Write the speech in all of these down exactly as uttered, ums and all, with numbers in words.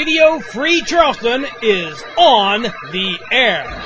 Radio Free Charleston is on the air.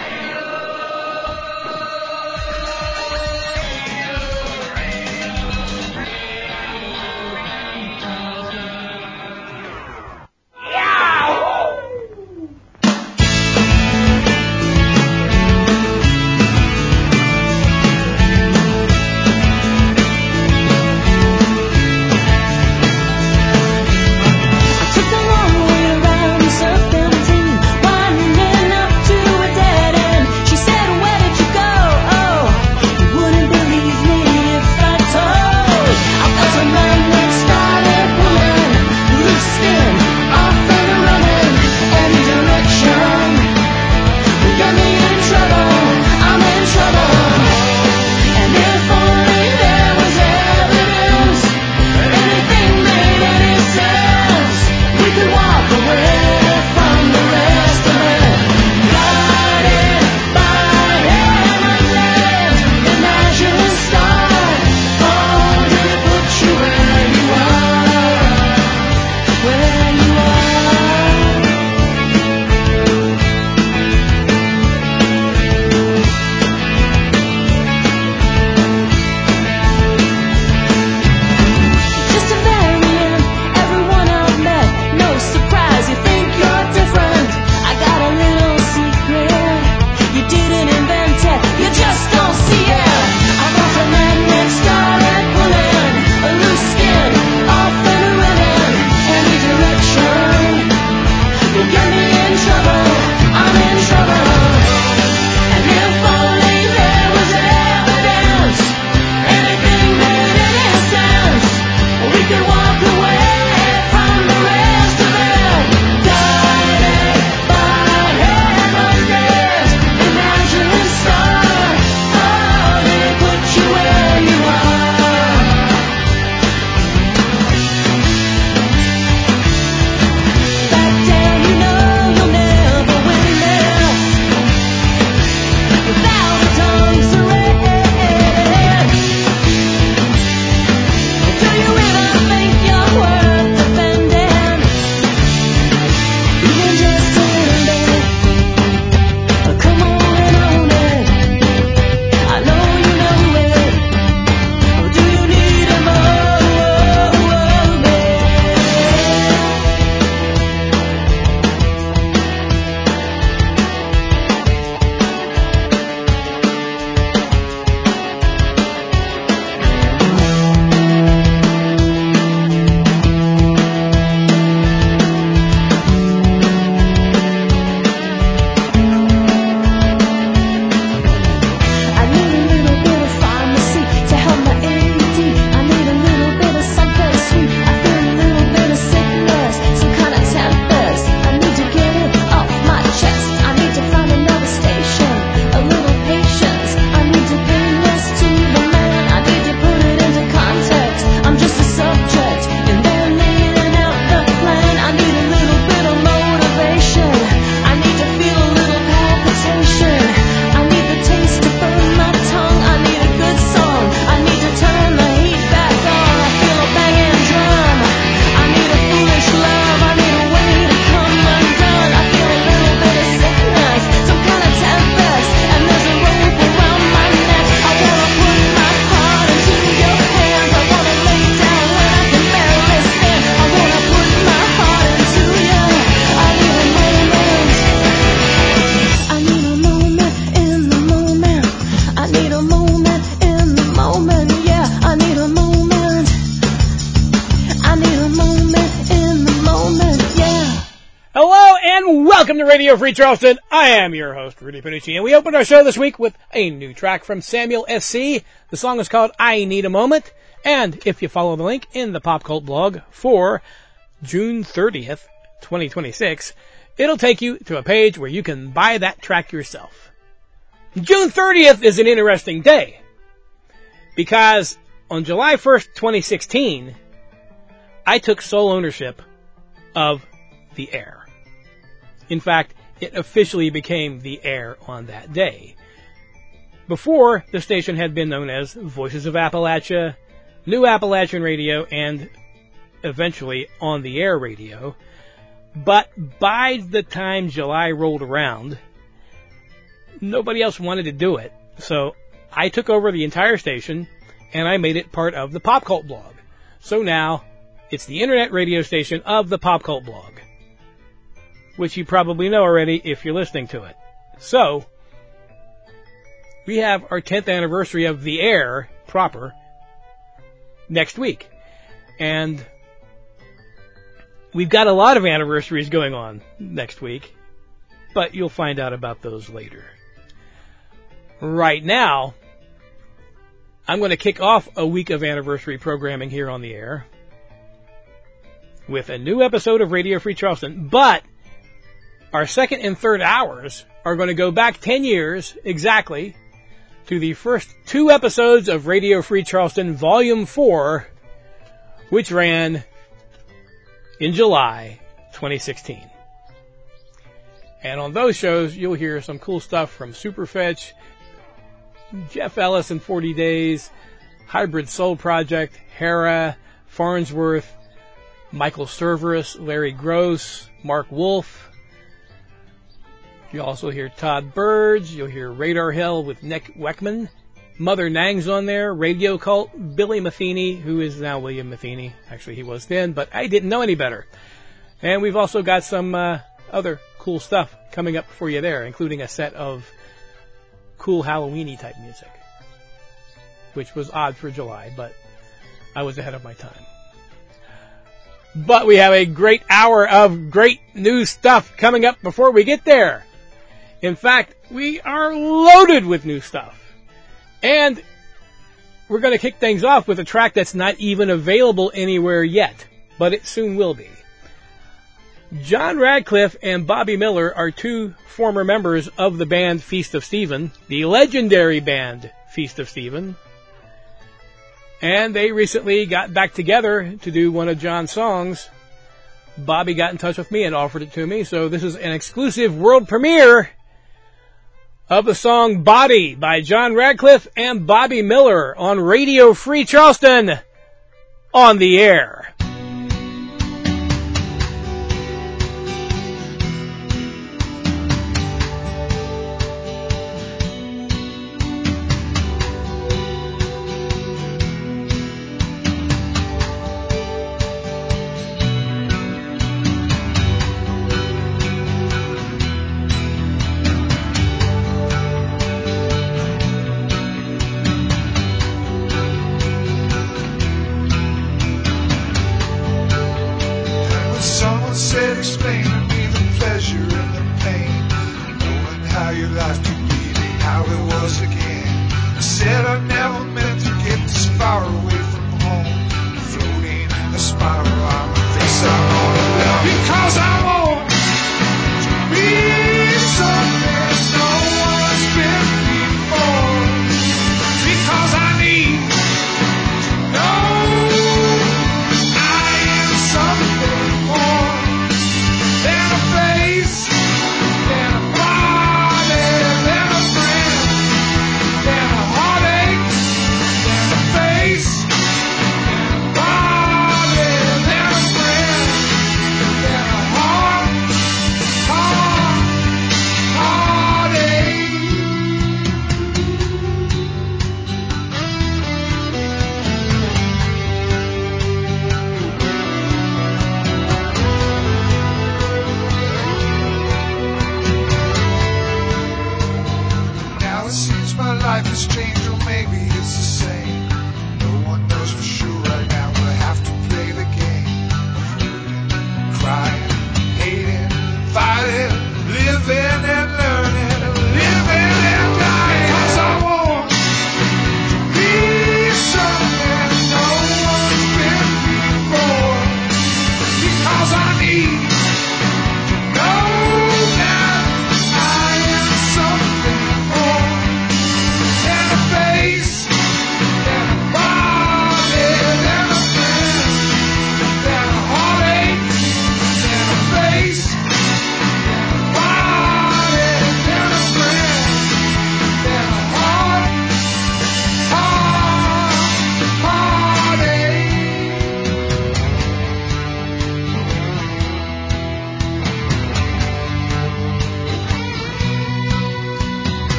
Radio Free Charleston. I am your host, Rudy Panucci, and we opened our show this week with a new track from Samuel S C. The song is called I Need a Moment, and if you follow the link in the Pop Cult blog for June thirtieth, twenty twenty-six, it'll take you to a page where you can buy that track yourself. June thirtieth is an interesting day, because on July first, twenty sixteen, I took sole ownership of the air. In fact, it officially became the air on that day. Before, the station had been known as Voices of Appalachia, New Appalachian Radio, and eventually On the Air Radio. But by the time July rolled around, nobody else wanted to do it. So I took over the entire station, and I made it part of the Pop Cult blog. So now, it's the internet radio station of the Pop Cult blog, which you probably know already if you're listening to it. So, we have our tenth anniversary of the air proper next week. And we've got a lot of anniversaries going on next week, but you'll find out about those later. Right now, I'm going to kick off a week of anniversary programming here on the air with a new episode of Radio Free Charleston, but our second and third hours are going to go back ten years exactly to the first two episodes of Radio Free Charleston Volume four, which ran in July twenty sixteen. And on those shows, you'll hear some cool stuff from Superfetch, Jeff Ellis in forty days, Hybrid Soul Project, Hera, Farnsworth, Michael Cerverus, Larry Gross, Mark Wolf. You'll also hear Todd Burge. You'll hear Radar Hell with Nick Weckman. Mother Nang's on there. Radio Cult. Billy Matheny, who is now William Matheny. Actually, he was then, but I didn't know any better. And we've also got some uh, other cool stuff coming up for you there, including a set of cool Halloween-y type music, which was odd for July, but I was ahead of my time. But we have a great hour of great new stuff coming up before we get there. In fact, we are loaded with new stuff. And we're going to kick things off with a track that's not even available anywhere yet, but it soon will be. John Radcliffe and Bobby Miller are two former members of the band Feast of Stephen, the legendary band Feast of Stephen. And they recently got back together to do one of John's songs. Bobby got in touch with me and offered it to me, so this is an exclusive world premiere of the song Body by John Radcliffe and Bobby Miller on Radio Free Charleston on the air.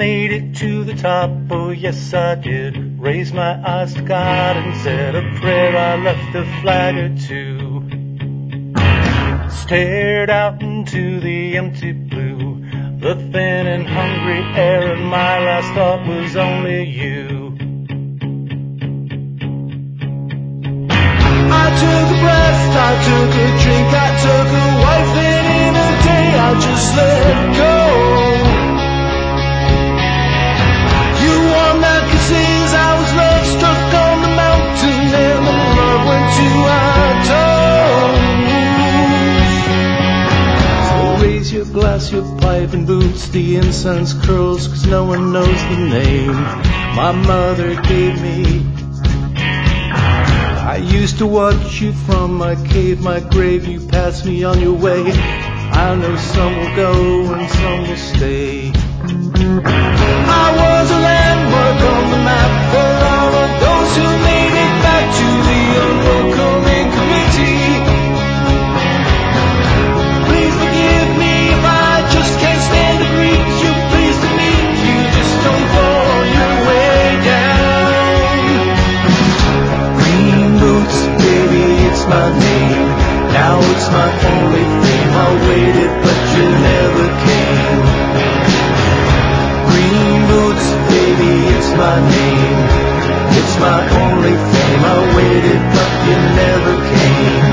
made it to the top, oh yes I did. Raised my eyes to God and said a prayer, I left a flag or two. Stared out into the empty blue, the thin and hungry air, and my last thought was only you. I took a breath, I took a drink, I took a wife, and in a day I just let go. You wore my kisses, I was love struck on the mountain, and the love went to our toes. So raise your glass, your pipe and boots, the incense curls, cause no one knows the name my mother gave me. I used to watch you from my cave, my grave, you passed me on your way. I know some will go and some will stay. I was a landmark on the map for all of those who made it back to the unwelcoming committee. Please forgive me if I just can't stand to greet you, pleased to meet you, just don't fall your way down. Green boots, baby, it's my name. Now it's my only fame. I waited, but you never came. Green boots, baby, it's my name. It's my only fame. I waited, but you never came.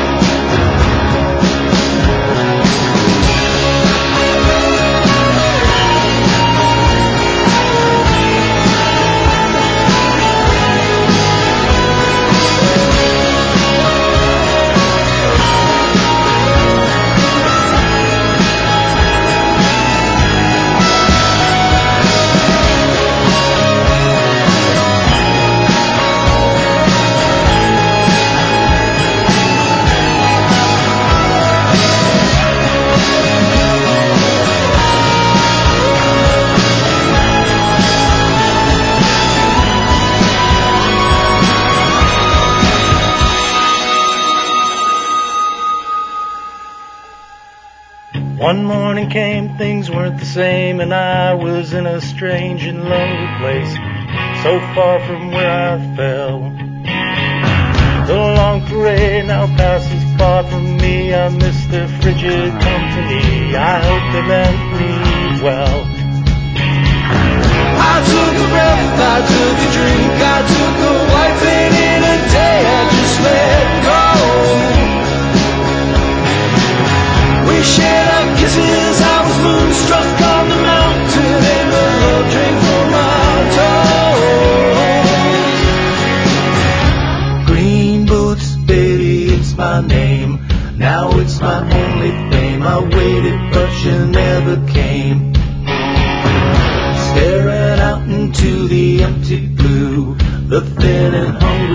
One morning came, things weren't the same, and I was in a strange and lonely place, so far from where I fell. The long parade now passes far from me, I miss their frigid company, I hope they meant me well. I took a breath, I took a drink, I took a wife, and in a day I just let go. We shared our kisses, I was moonstruck on the mountain, and the love drained from my toes. Green boots, baby, it's my name. Now it's my only fame. I waited, but you never came. Staring out into the empty blue, the thin and hungry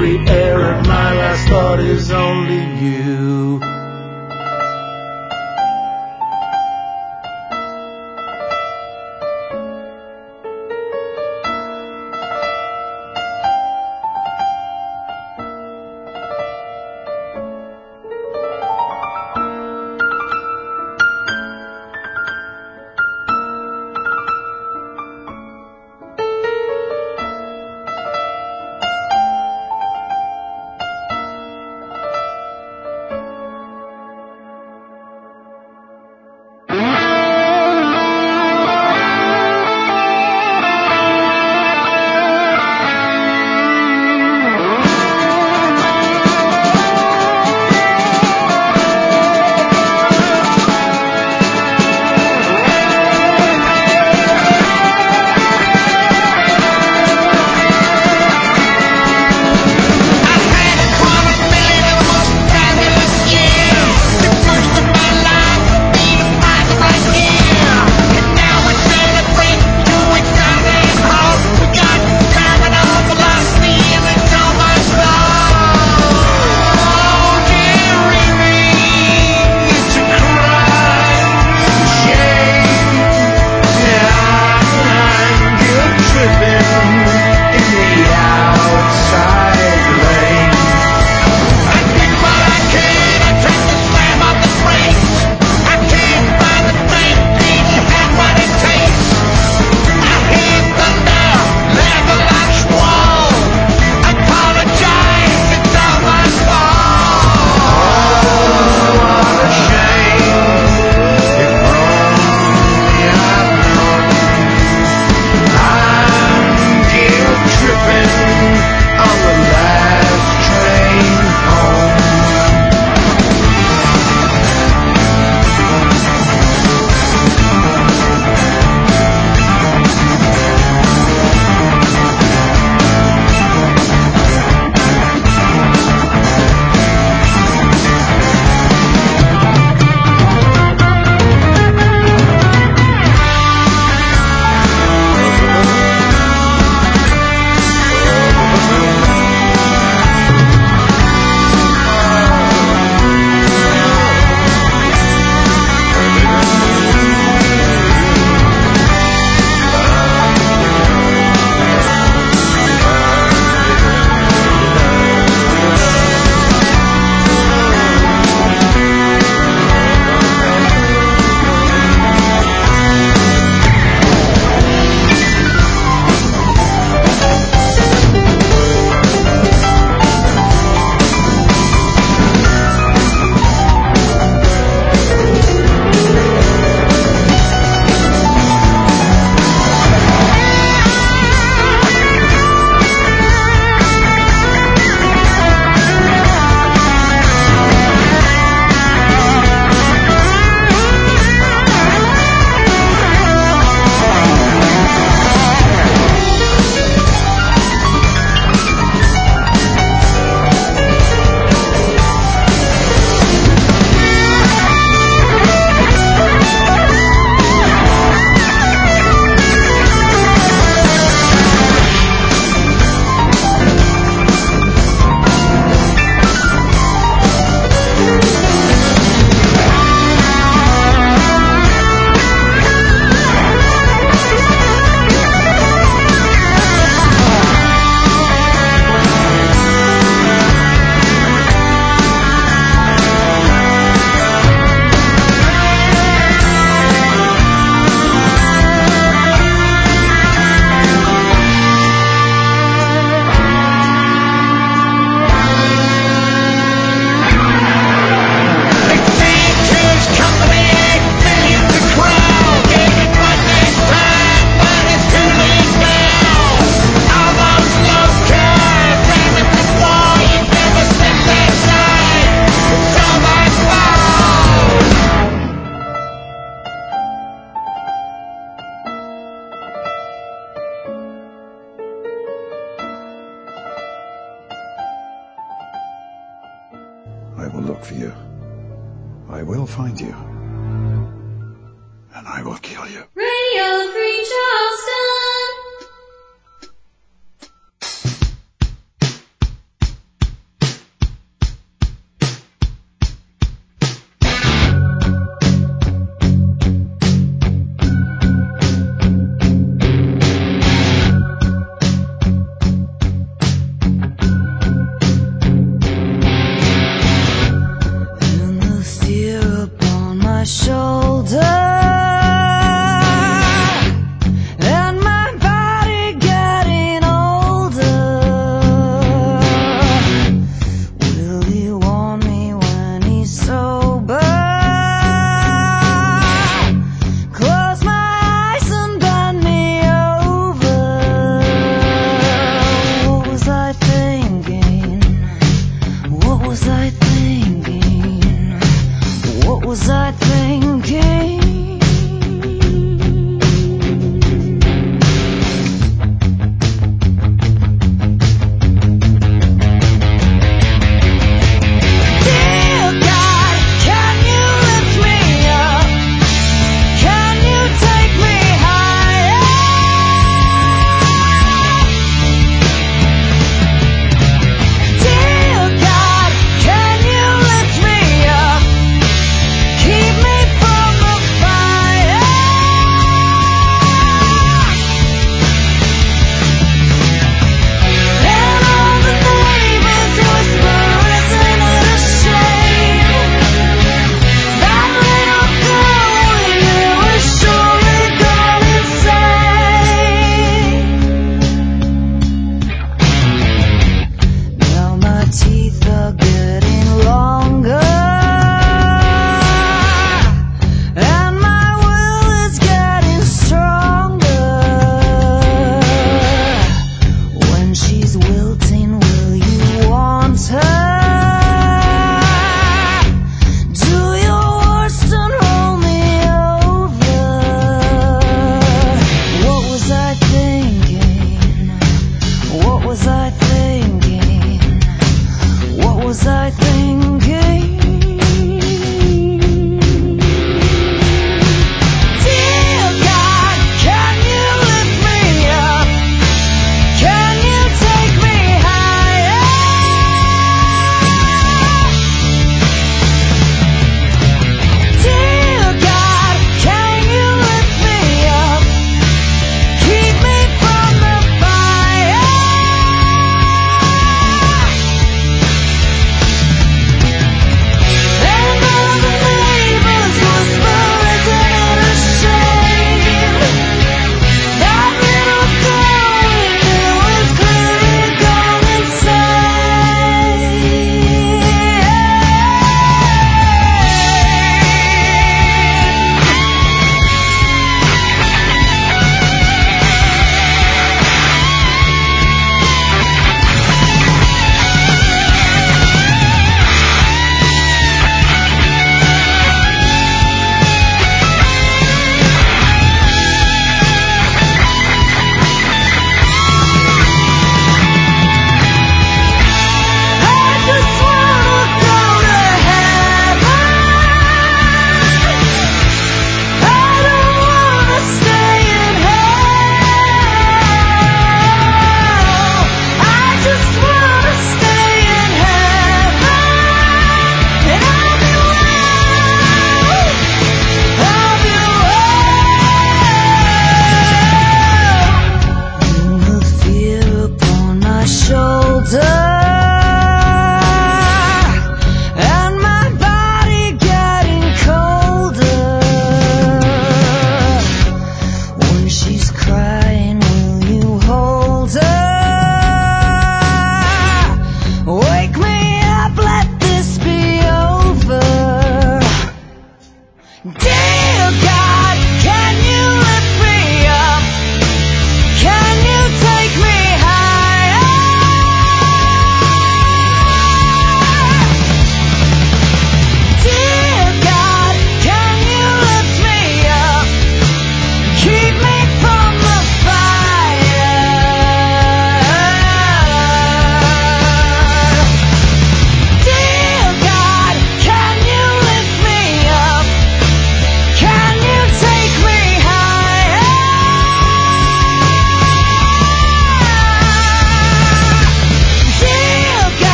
will look for you. I will find you. And I will kill you. Radio Free Charleston.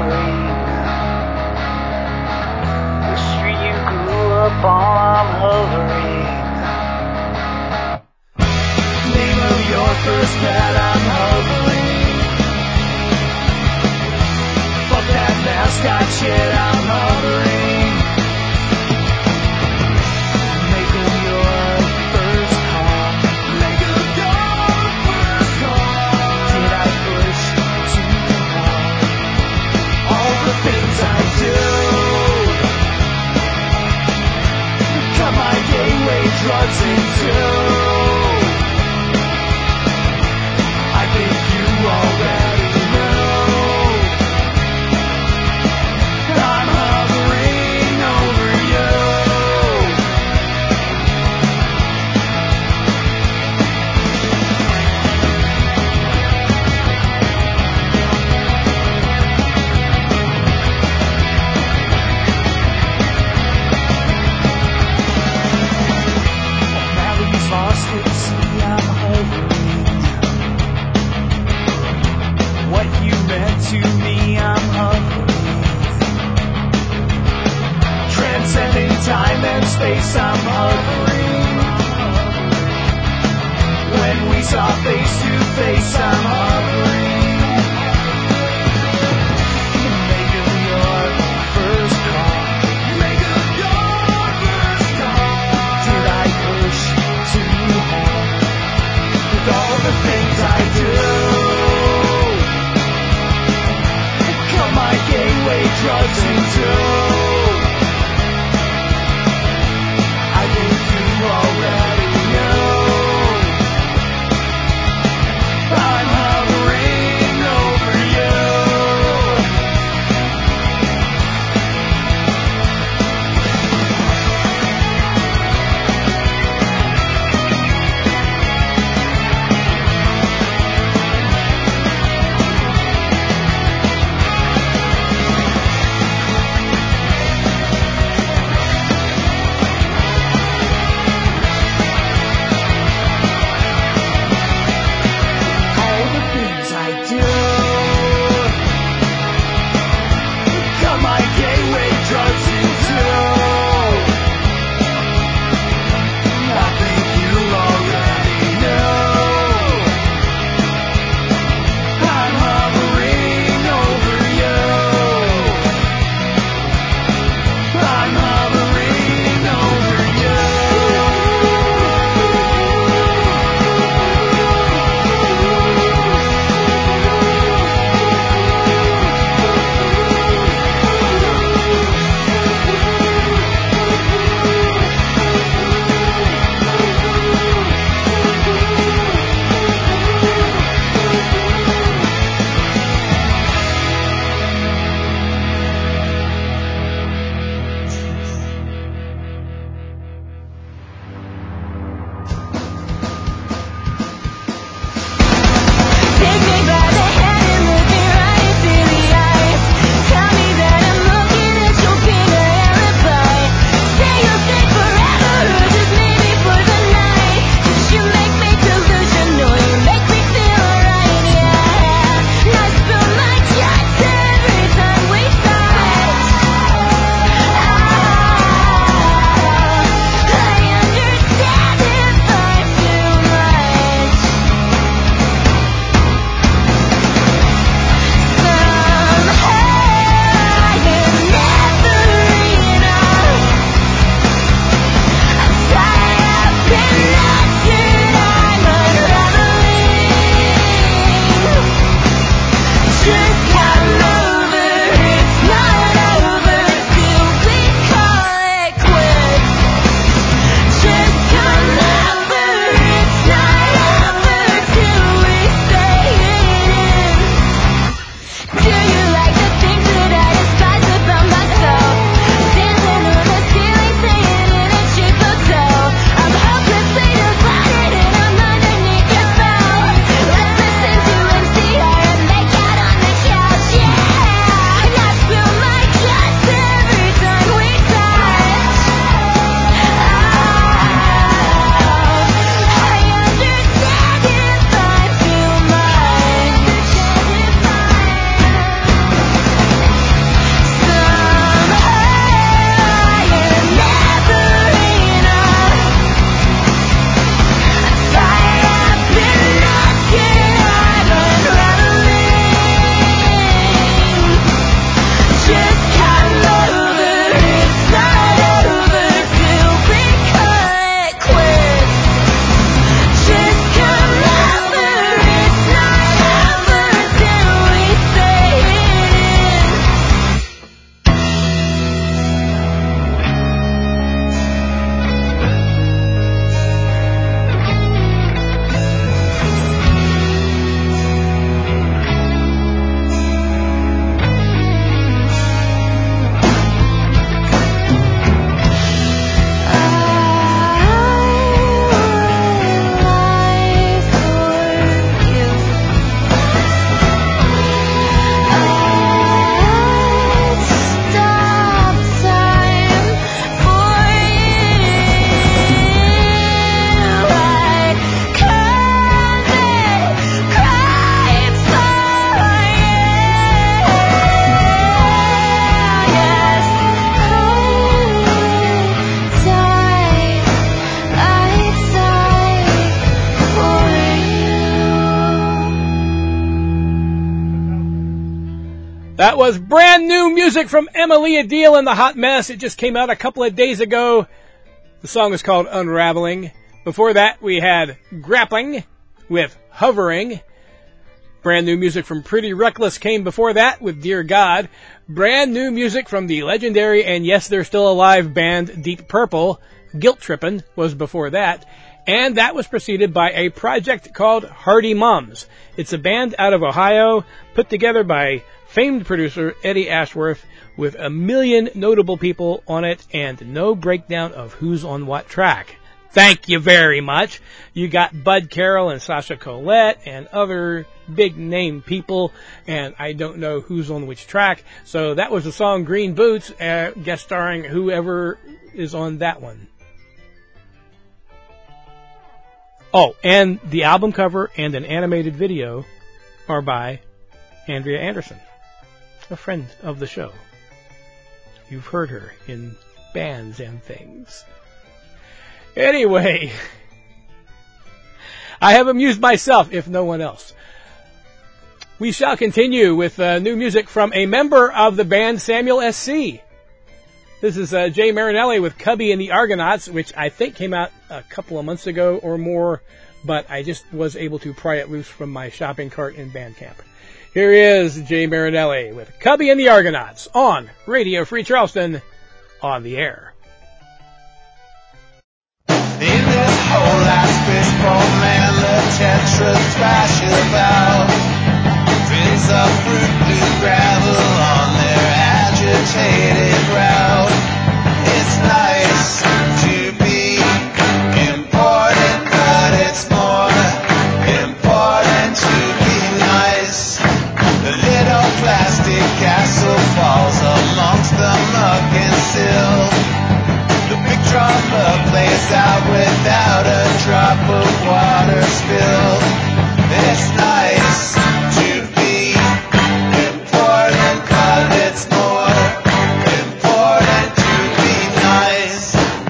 hovering. The street you grew up on, I'm hovering. Name of your first pet, I'm hovering. Fuck that mascot shit, I'm hovering. Make of your first call. Make of your first call. Did I push too hard? All the things I do. Cut my gateway drugs into. I think you already know. I'm hovering over you. O'Malley's lost at sea, I'm hovering. What you meant to me, I'm hovering. Transcending time and space, I'm hovering. When we saw face to face, I'm hovering. Make of your first call. Make of your first call. Did I push too hard? With all the things I do. Cut my gateway drugs into. I think you already know. I'm hovering over you. That was brand new music from Emilia Deal and the Hot Mess. It just came out a couple of days ago. The song is called Unraveling. Before that, we had Grappling with Hovering. Brand new music from Pretty Reckless came before that with Dear God. Brand new music from the legendary and yes, they're still alive band Deep Purple. Guilt Trippin' was before that. And that was preceded by a project called Hardy Mums. It's a band out of Ohio put together by famed producer Eddie Ashworth with a million notable people on it and no breakdown of who's on what track. Thank you very much. You got Bud Carroll and Sasha Colette and other big name people, and I don't know who's on which track. So that was the song Green Boots, uh, guest starring whoever is on that one. Oh, and the album cover and an animated video are by Andrea Anderson, a friend of the show. You've heard her in bands and things. Anyway, I have amused myself, if no one else. We shall continue with uh, new music from a member of the band Samuel S C. This is uh, Jay Marinelli with Cubby and the Argonauts, which I think came out a couple of months ago or more, but I just was able to pry it loose from my shopping cart in Bandcamp. Here is Jay Marinelli with Cubby and the Argonauts on Radio Free Charleston, on the air. In this whole last baseball man, the Tetras thrash about. Fins of fruit, blue gravel on their agitated route. It's nice to be important, but it's more important to be nice. The little plastic castle falls amongst the muck and silt. The big drama plays out without a drop of water spilled. It's nice to be important, but it's more important to be nice.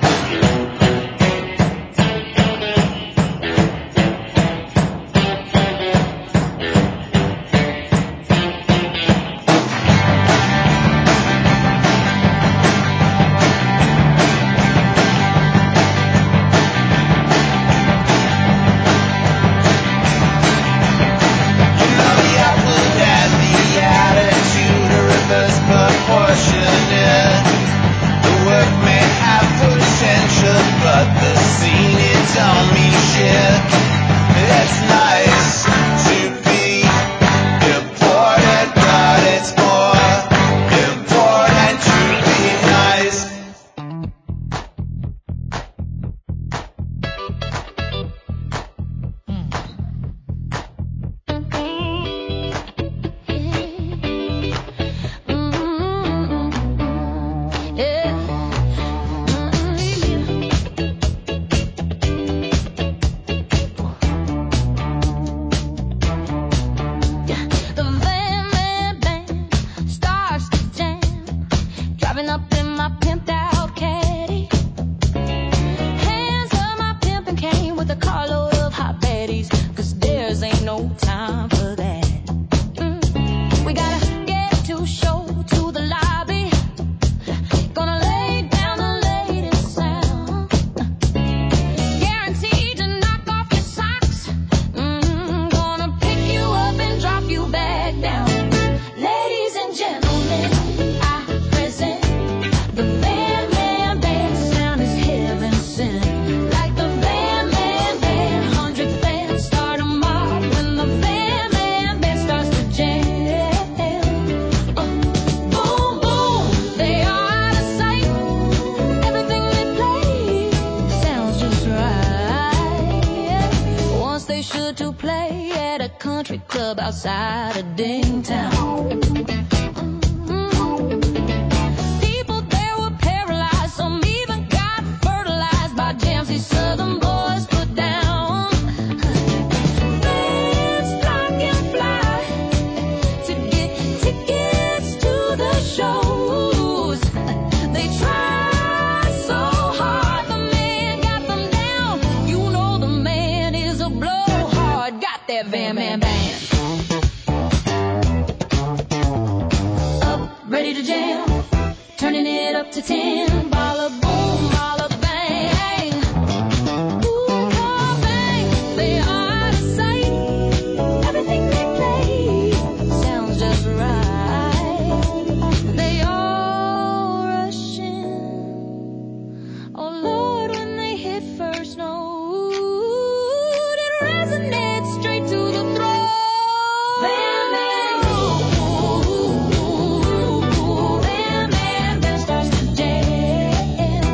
Outside of Dingtown. People there were paralyzed, some even got fertilized by jams these southern boys put down. Fans flock and fly to get tickets to the shows. They try so hard, the man got them down. You know the man is a blowhard, got that Van Man Band. turning it up to ten. Balla boom, balla bang. Ooh, car bang, they are out of sight. Everything they play sounds just right. They all rush in. Oh Lord, when they hit first note, it resonates straight to the throat. Bam, bam, ooh, ooh, ooh, ooh, bam, bam, then starts to jam.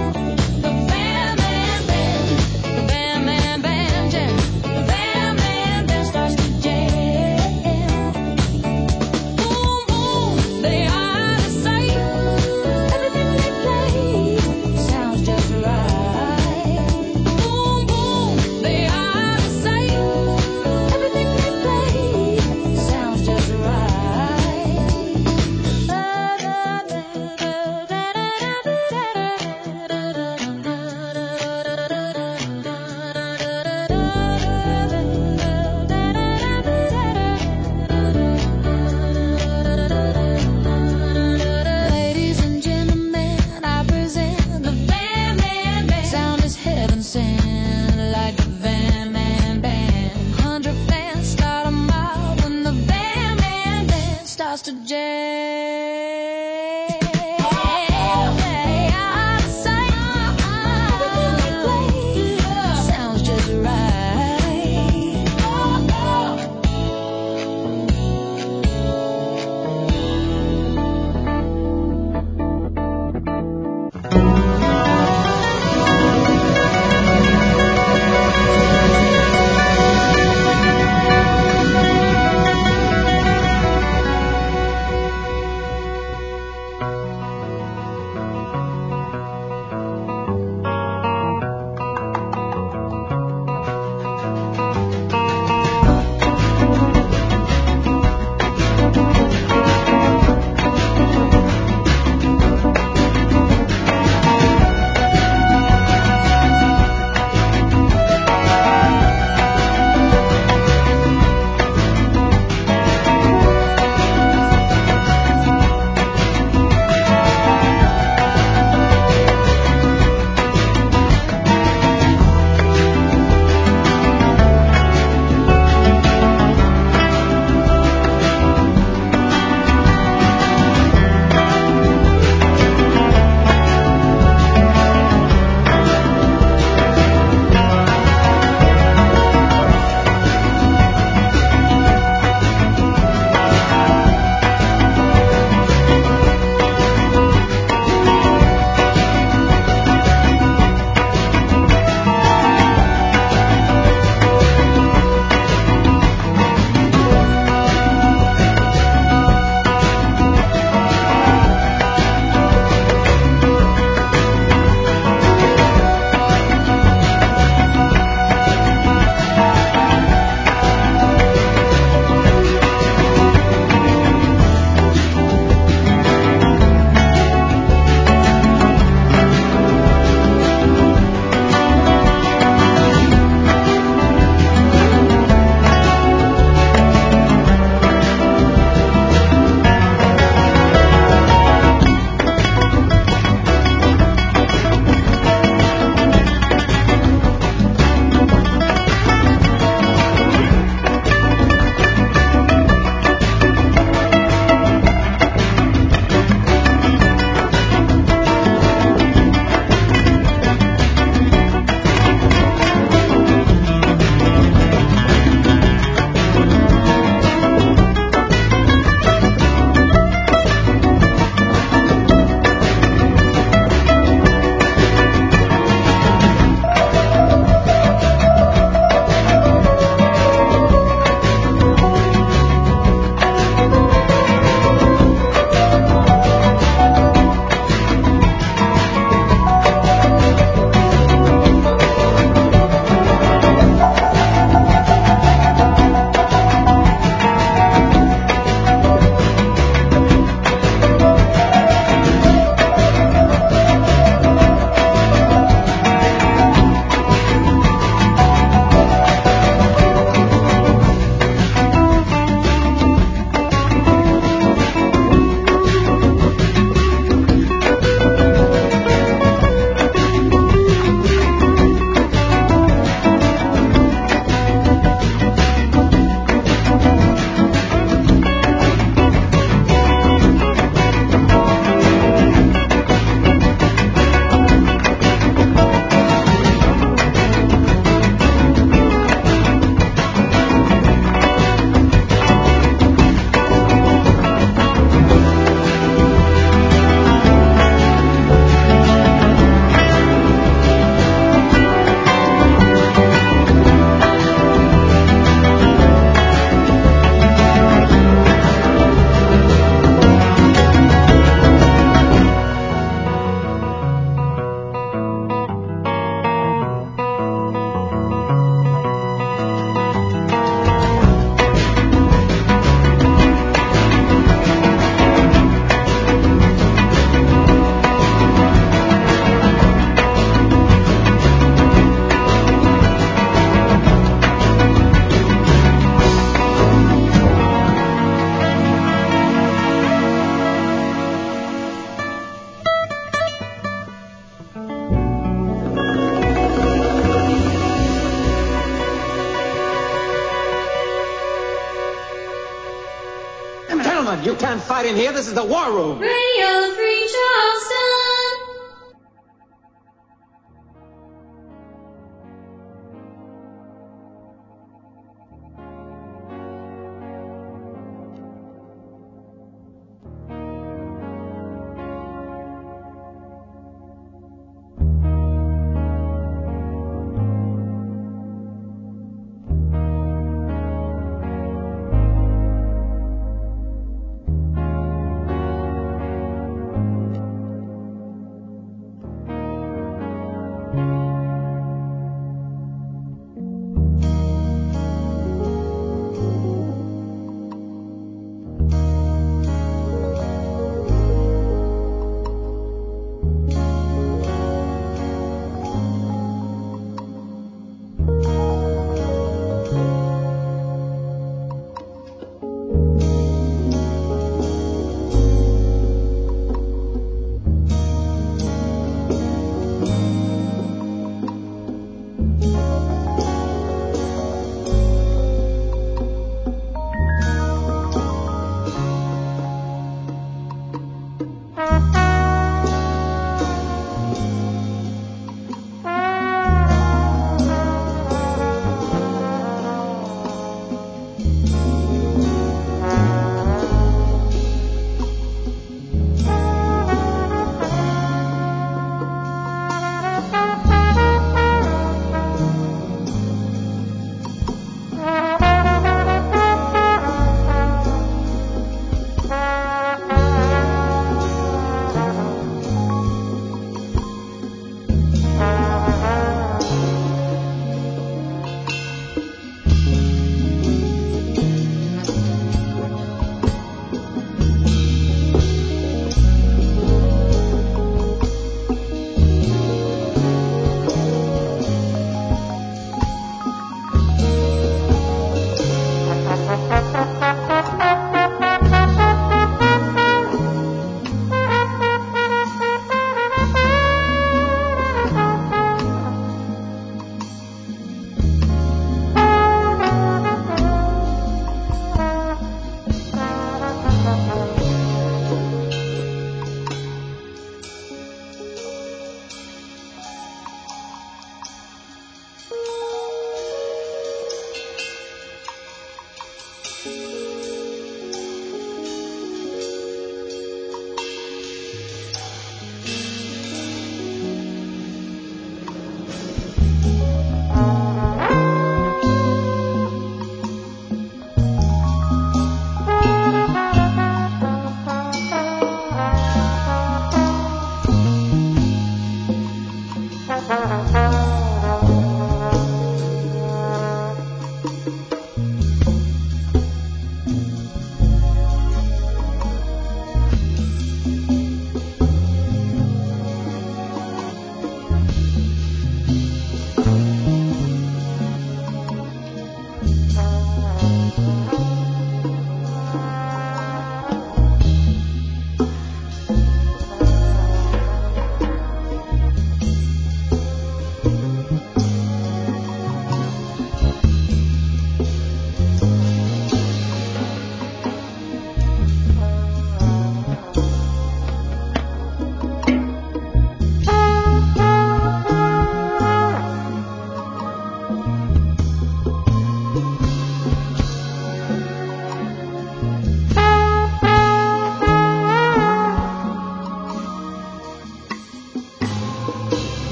can't fight in here. This is the war room. Radio Free Charleston.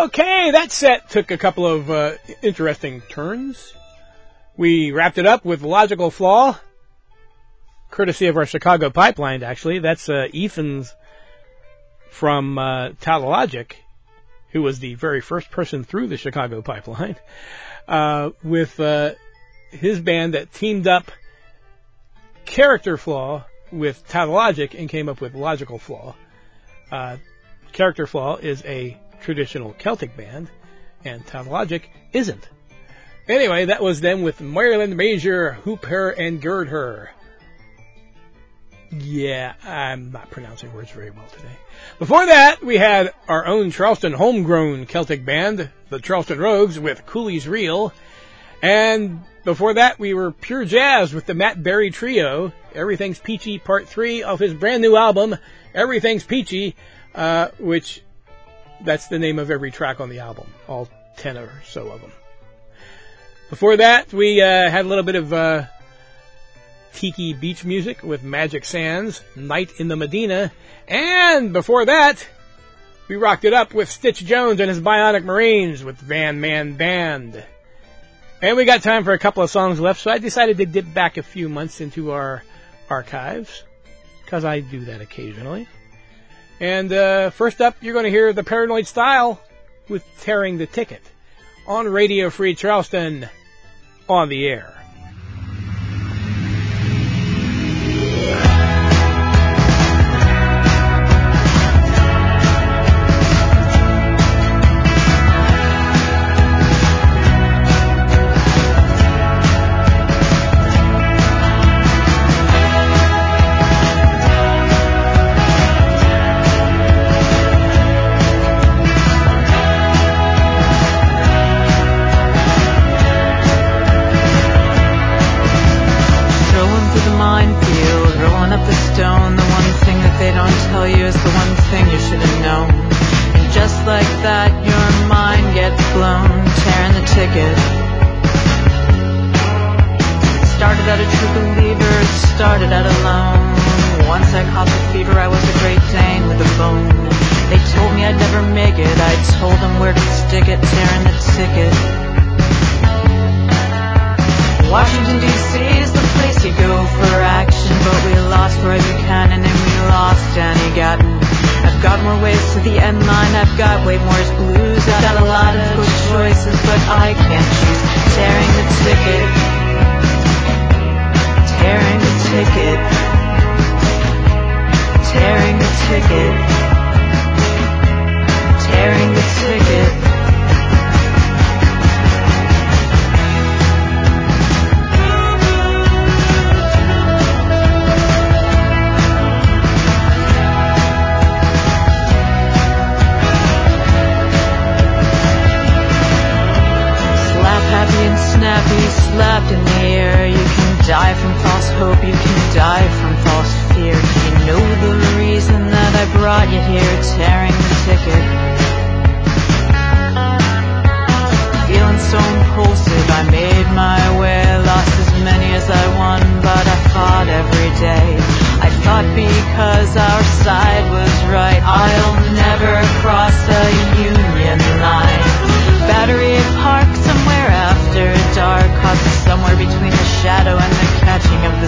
Okay, that set took a couple of uh, interesting turns. We wrapped it up with Logical Flaw, courtesy of our Chicago Pipeline, actually. That's uh, Ethan's from uh, Tautologic, who was the very first person through the Chicago Pipeline, uh, with uh, his band that teamed up Character Flaw with Tautologic and came up with Logical Flaw. Uh, Character Flaw is a traditional Celtic band, and Tautologic isn't. Anyway, that was them with Maryland Major, Hoop Her and Gird Her. Yeah, I'm not pronouncing words very well today. Before that, we had our own Charleston homegrown Celtic band, the Charleston Rogues, with Cooley's Reel. And before that, we were pure jazz with the Matt Berry Trio, Everything's Peachy Part three of his brand new album, Everything's Peachy, uh, which, that's the name of every track on the album, all ten or so of them. Before that, we uh, had a little bit of uh, tiki beach music with Magic Sands, Night in the Medina, and before that, we rocked it up with Stitch Jones and his Bionic Marines with Van Man Band. And we got time for a couple of songs left, so I decided to dip back a few months into our archives, because I do that occasionally. And uh, first up, you're going to hear the Paranoid Style with Tearing the Ticket on Radio Free Charleston on the air.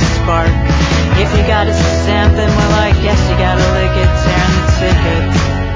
If you gotta say something, well, I guess you gotta lick it, tearing the ticket.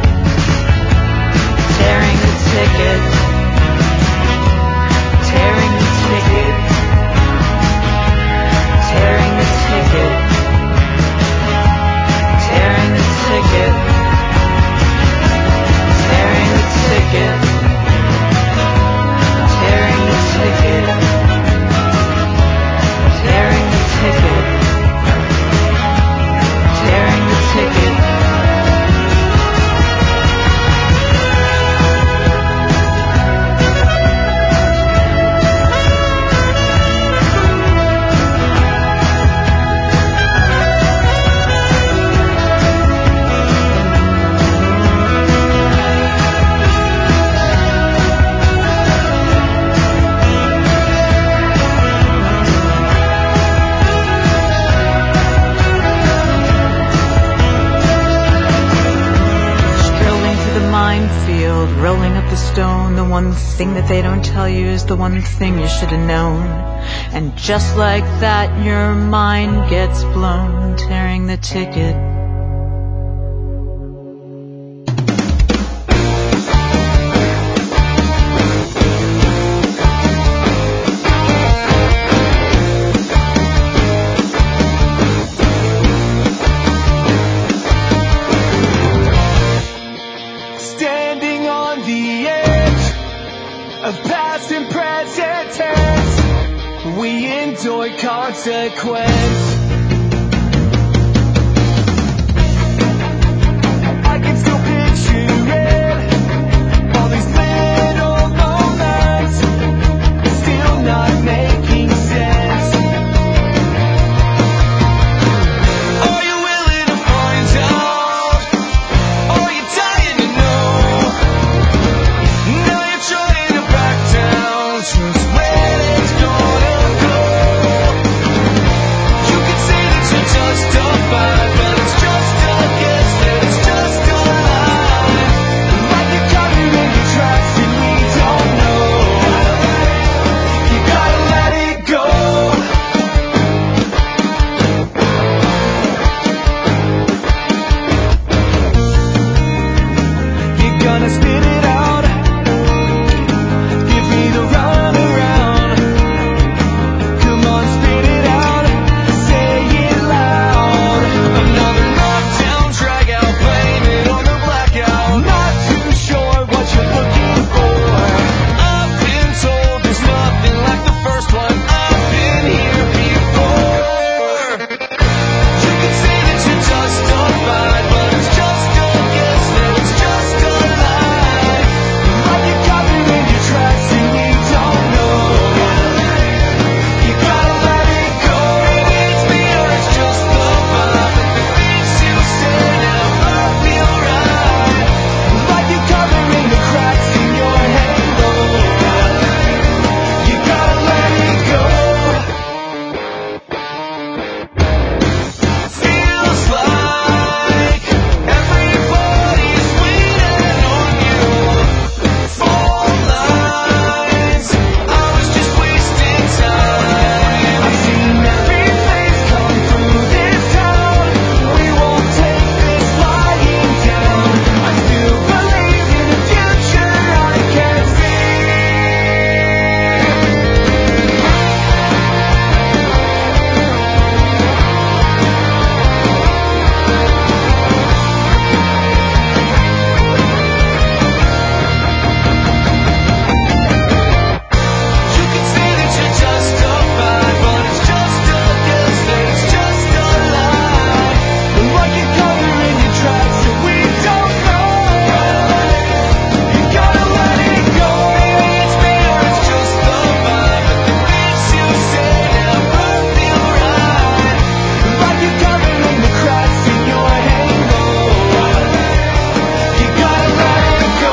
field, rolling up the stone. The one thing that they don't tell you is the one thing you should have known. And just like that, your mind gets blown, tearing the ticket. Consequence. I can still picture it. All these little moments still not making sense. Are you willing to find out? Are you dying to know? Now you're trying to back down. Just where it's gonna go. Justified, but it's just a guess that it's just a lie. Like you're caught in your tracks and we don't know. You gotta let it go. You're gonna spit it out. Give me the runaround. Come on, spit it out. Say it loud. Another knockdown, drag out, blame it on the blackout. Not too sure what you're looking for. I've been told there's nothing like the first one. I've been here before. You can say that you're justified, but it's just a guess that it's just a lie. Like you're caught in your tracks and we don't know. You gotta let it go. It's the urge, just the vibe. The things you say never feel right. Like you're covering the cracks in your halo. You gotta let it go. Feels like everybody's waiting on you. Four lines, I was just wasting time. I've seen every face come through this town. We won't take this lying down. I still believe in a future I can see. You can say that you're justified, but it's just a guess that it's just a lie. Like you're covering your tracks and we don't know. You gotta let it go. Maybe it's better, it's just the vibe. But the things you say never feel right. Like you're covering the cracks in your halo. You gotta let it go.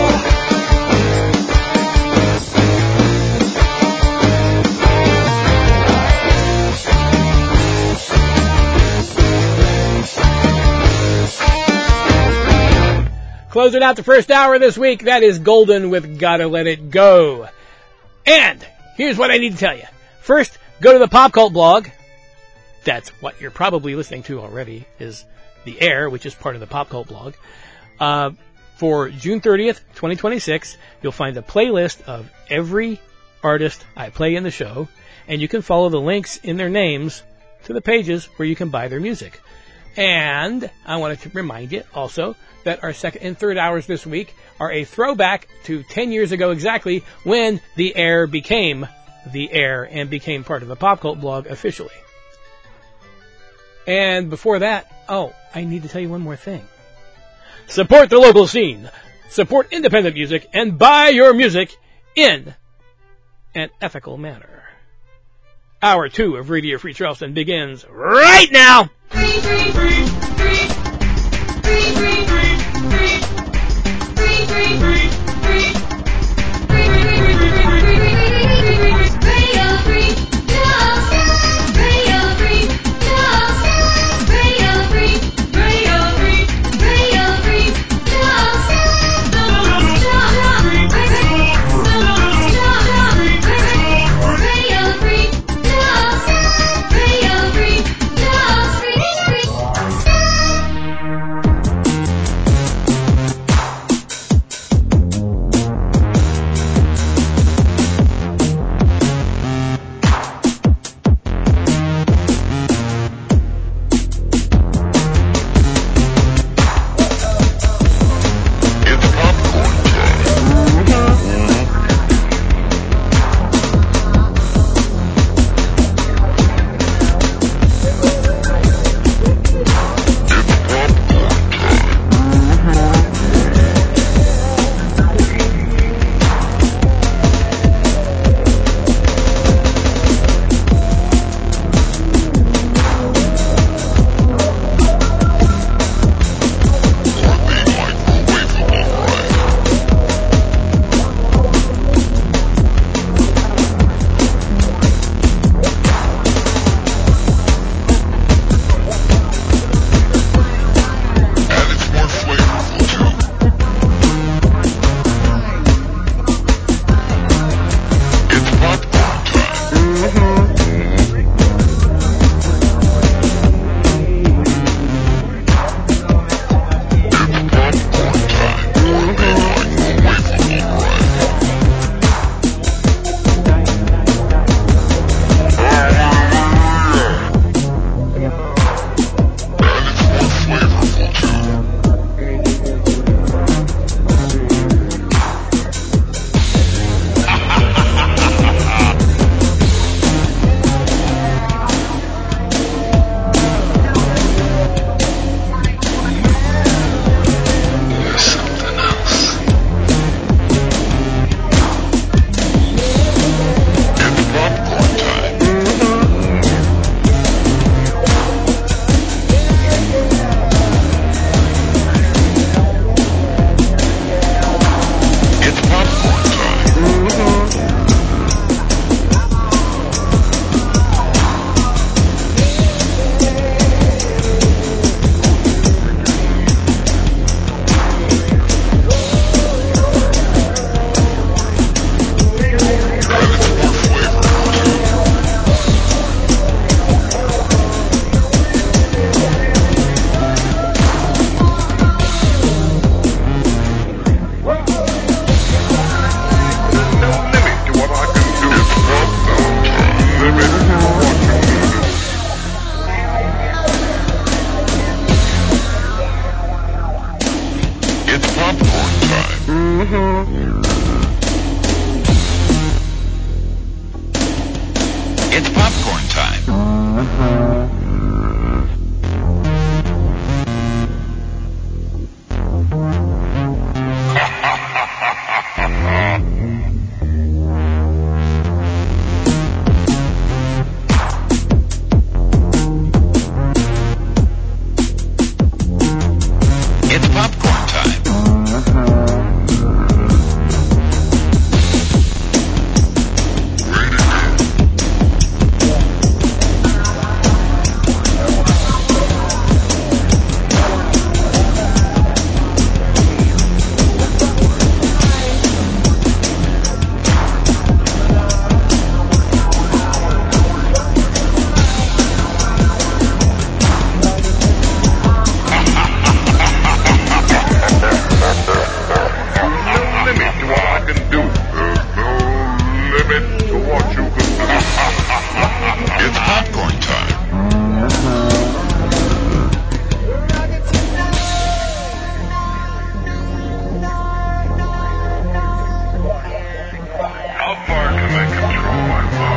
Closing out the first hour this week, that is Golden with Gotta Let It Go. And here's what I need to tell you. First, go to the Pop Cult blog. That's what you're probably listening to already, is The Air, which is part of the Pop Cult blog. Uh, for June thirtieth, twenty twenty-six, you'll find a playlist of every artist I play in the show, and you can follow the links in their names to the pages where you can buy their music. And I wanted to remind you also that our second and third hours this week are a throwback to ten years ago exactly when The Air became The Air and became part of the Pop Cult blog officially. And before that, oh, I need to tell you one more thing. Support the local scene, support independent music, and buy your music in an ethical manner. Hour two of Radio Free Charleston begins right now! Free, free, free, free, free, free, free, free, free, free, free, free, Radio Free Charleston, Radio Free Charleston, Radio Free, Radio Free, Radio Free Charleston, the It's popcorn time. It's popcorn time. No limit to what I can do. There's no limit to what you can do. It's popcorn time. How far can I control my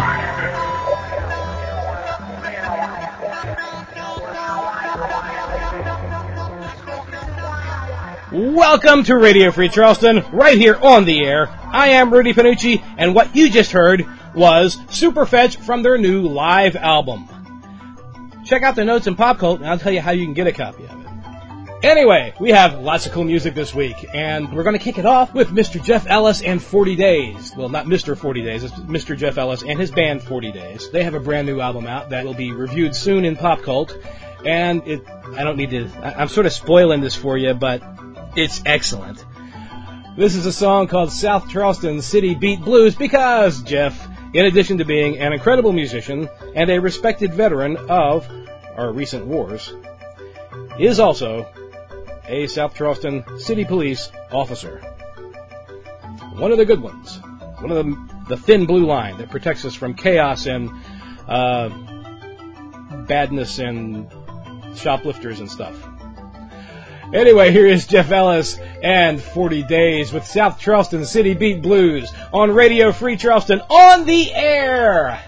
Welcome to Radio Free Charleston, right here on the air. I am Rudy Panucci, and what you just heard was Superfetch from their new live album. Check out the notes in Pop Cult, and I'll tell you how you can get a copy of it. Anyway, we have lots of cool music this week, and we're going to kick it off with Mister Jeff Ellis and forty days. Well, not Mister forty days, it's Mister Jeff Ellis and his band forty days. They have a brand new album out that will be reviewed soon in Pop Cult, and it, I don't need to, I, I'm sort of spoiling this for you, but it's excellent. This is a song called South Charleston City Beat Blues because Jeff, in addition to being an incredible musician and a respected veteran of our recent wars, is also a South Charleston City Police officer. One of the good ones. One of the, the thin blue line that protects us from chaos and uh, badness and shoplifters and stuff. Anyway, here is Jeff Ellis and forty days with South Charleston City Beat Blues on Radio Free Charleston on the air.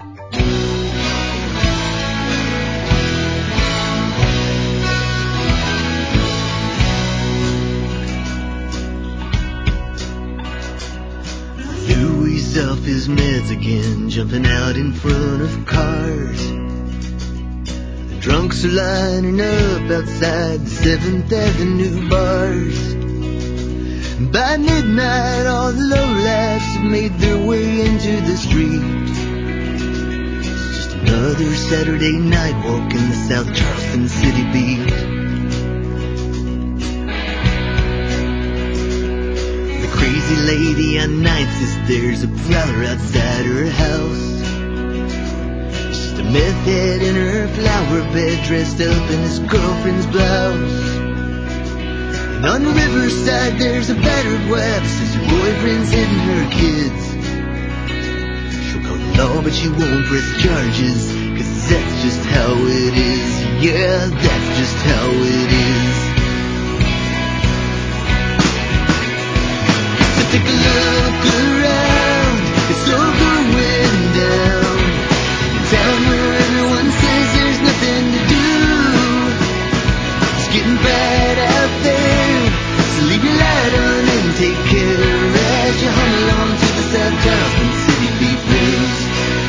Louis off his meds again, jumping out in front of cars. The drunks are lining up outside the seventh Avenue bars. By midnight, all the lowlifes have made their way into the street. It's just another Saturday night walk in the South Charleston City Beat. The crazy lady on nights is there's a prowler outside her house. Just a meth head in her flower bed, dressed up in his girlfriend's blouse. And on Riverside there's a battered wife, says her boyfriend's hitting her kids. She'll call the law but she won't press charges, cause that's just how it is. Yeah, that's just how it is. So take a look around, it's all going down. In a town where everyone says there's nothing to do. It's getting bad out there, so leave your light on and take care as you hum along to the South Charleston City Beat Blues.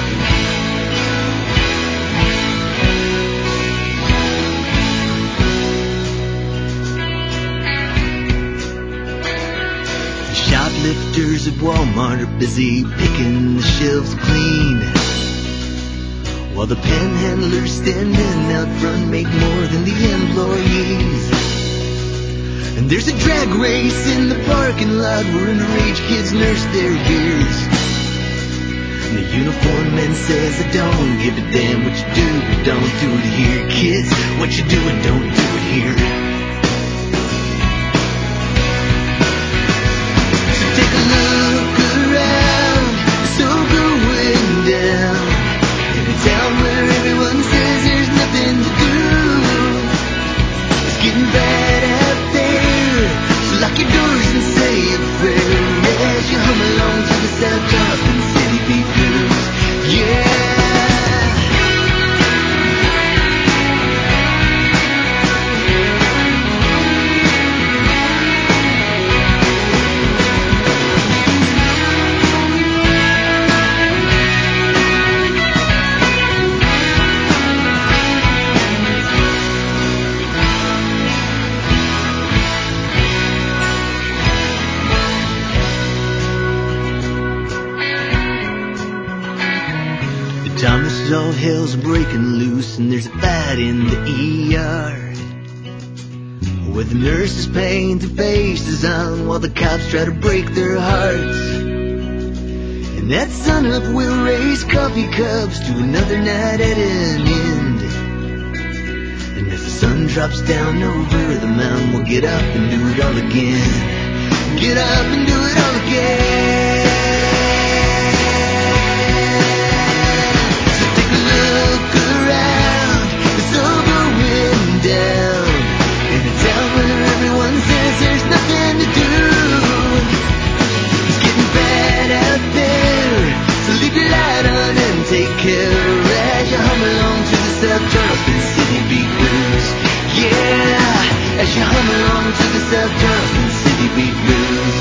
The shoplifters at Walmart are busy picking the shelves clean, while the panhandlers standing out front make more than the employees. And there's a drag race in the parking lot where underage kids nurse their gears. And the uniformed man says, I don't give a damn what you do, but don't do it here, kids. What you doing, don't do it here. So take a look around, it's all going down. In a town where everyone says there's nothing to do. It's getting bad out there, so lock your doors and say a prayer hell's breaking loose and there's a fight in the E R, where the nurses paint their faces on while the cops try to break their hearts. And that sunup will raise coffee cups to another night at an end. And as the sun drops down over the mountain, we'll get up and do it all again. Get up and do it all again. So take a look around. It's all going down in a town where everyone says there's nothing to do. It's getting bad out there, so leave your light on and take care as you hum along to the South Charleston City Beat Blues. Yeah, as you hum along to the South Charleston City Beat Blues.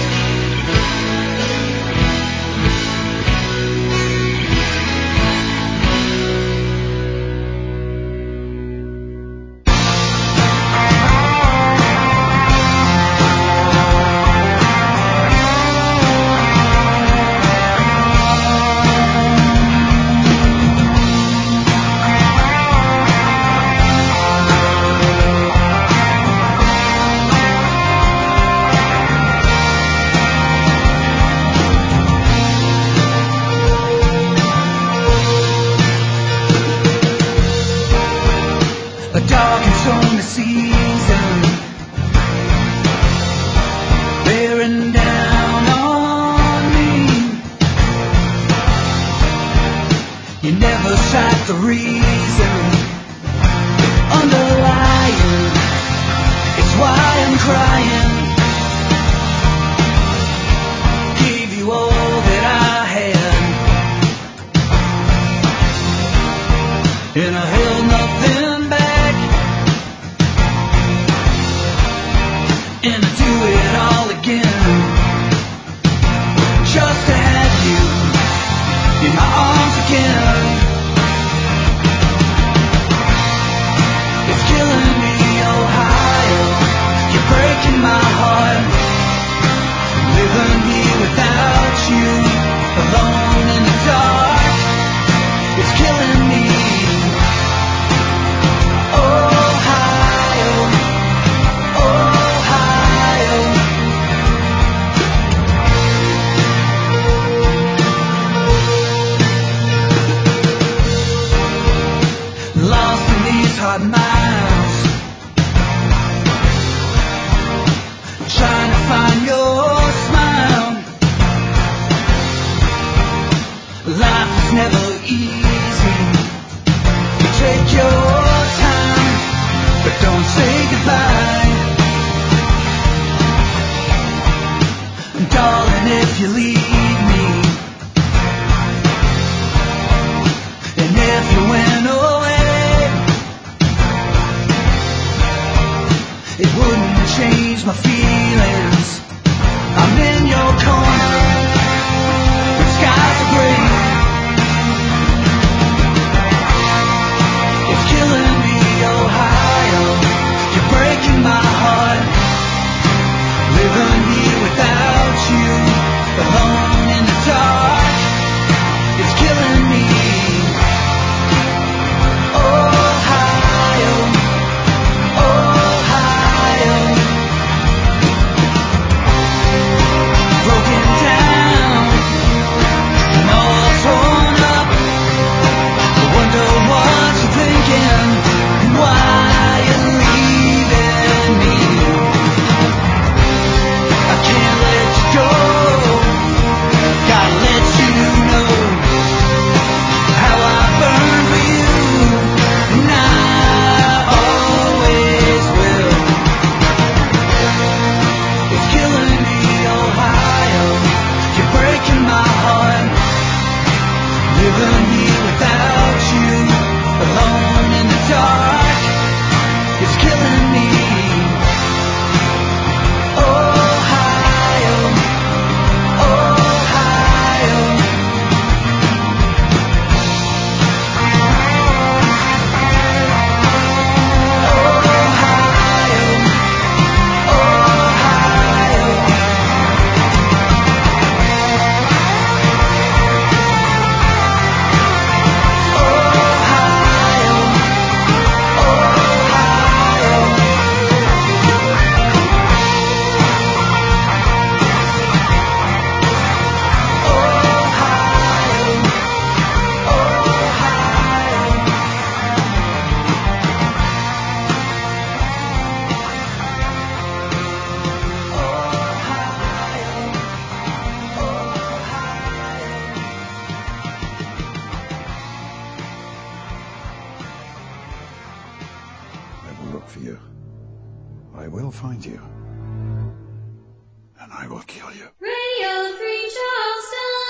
will find you. And I will kill you. Radio Free Charleston.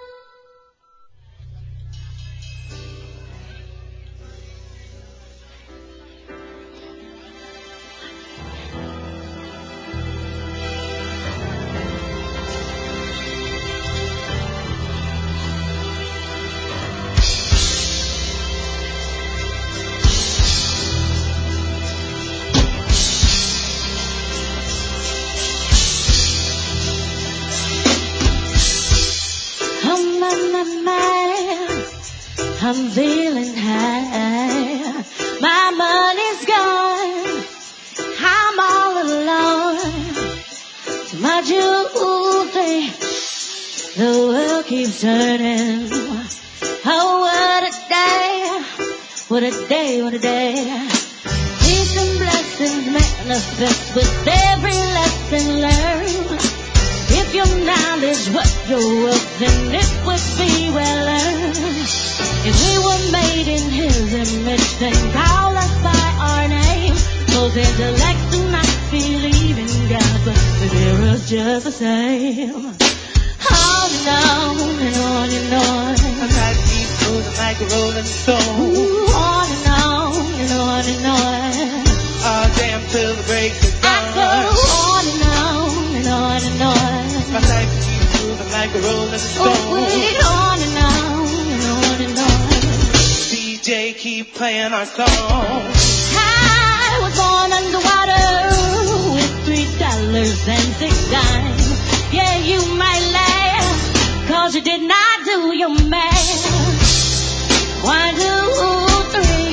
I'm feeling high. My money's gone. I'm all alone. To my jewelry, the world keeps turning. Oh, what a day! What a day! What a day! Peace and blessings manifest with every lesson learned. If your knowledge was your wealth, then it would be well earned. If we were made in His image, then call us by our name. Those intellects do not believe in God, but they're us just the same. On and on and on and on. I try to keep moving like a rolling stone. Ooh, on and on and on and on. Oh, damn, till the break of dawn. I go on and on and on and on. I try to keep moving like a rolling stone. Oh, wait, on and on and on and on. D J, keep playing our song. I was born underwater with three dollars and six dimes. Yeah, you might laugh, cause you did not do your math. One, two, three.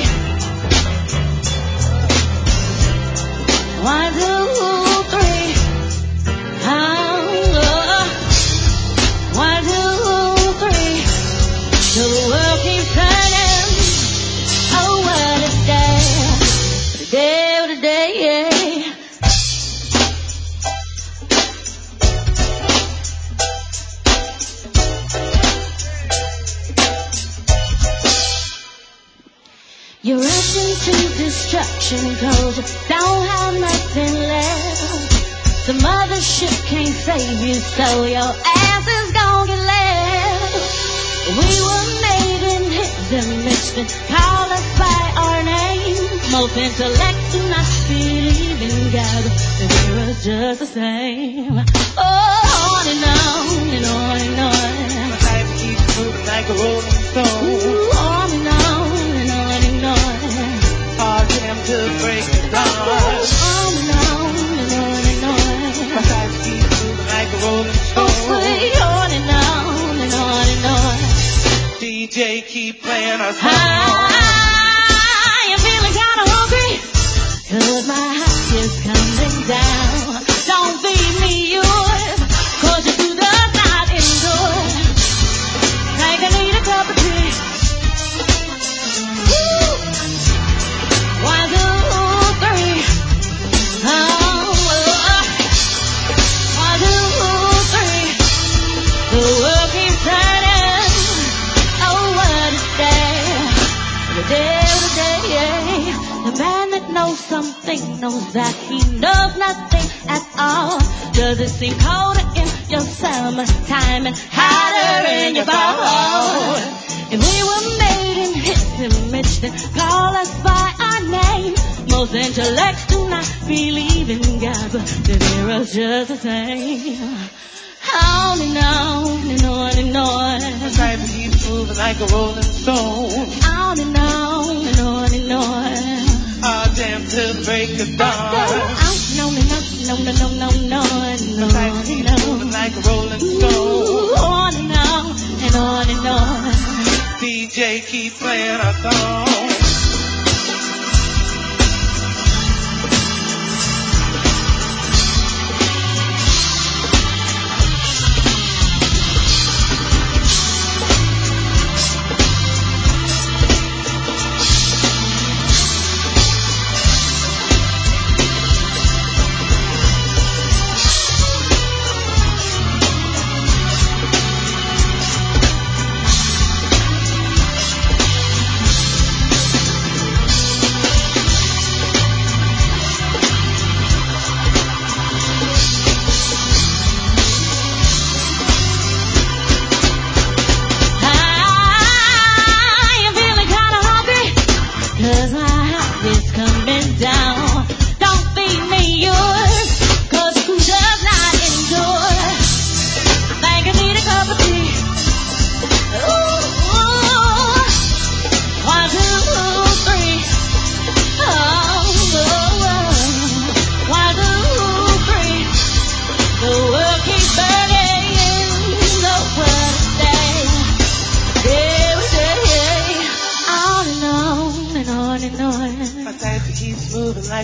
One, two, three. Oh, one, two, three. The world keeps turning. Oh, what a day. What a day, what a day, yeah. You're rushing to destruction cause you don't have nothing left. The mothership can't save you, so your ass is gonna get left. We were made in His image, then call us by our name. Most intellects do not believe in God, but we're just the same. Oh, on and on and on and on. My life keeps moving like a rolling stone. Ooh, on and on and on and on. Oh, damn, till the break of dawn. On and on and on and on. My life keeps moving like a rolling stone. Oh, wait, on and on and on and on. D J, keep playing our song. I am feeling kinda hungry, cause my heart is coming down. Don't feed me yours, cause your food does not endure. Like I need a cup of tea. Woo! One, two, three. Oh, oh. One, two, three. The world keeps turning. Oh, what a day. What a day, what a day, yeah. The man that knows something knows that he knows nothing at all. Does it seem colder in your summertime and hotter in your fall? If we were made in His image, then call us by our name. Most intellects do not believe in God, but they're us just the same. On and on and on and on. My life keeps moving like a rolling stone. On and on and on and on. Oh, damn, till the break of dawn. On and on and on and on and on and on and My on life and keeps moving on. like a rolling stone. Ooh, on and on and on and on. D J, keep playing our song.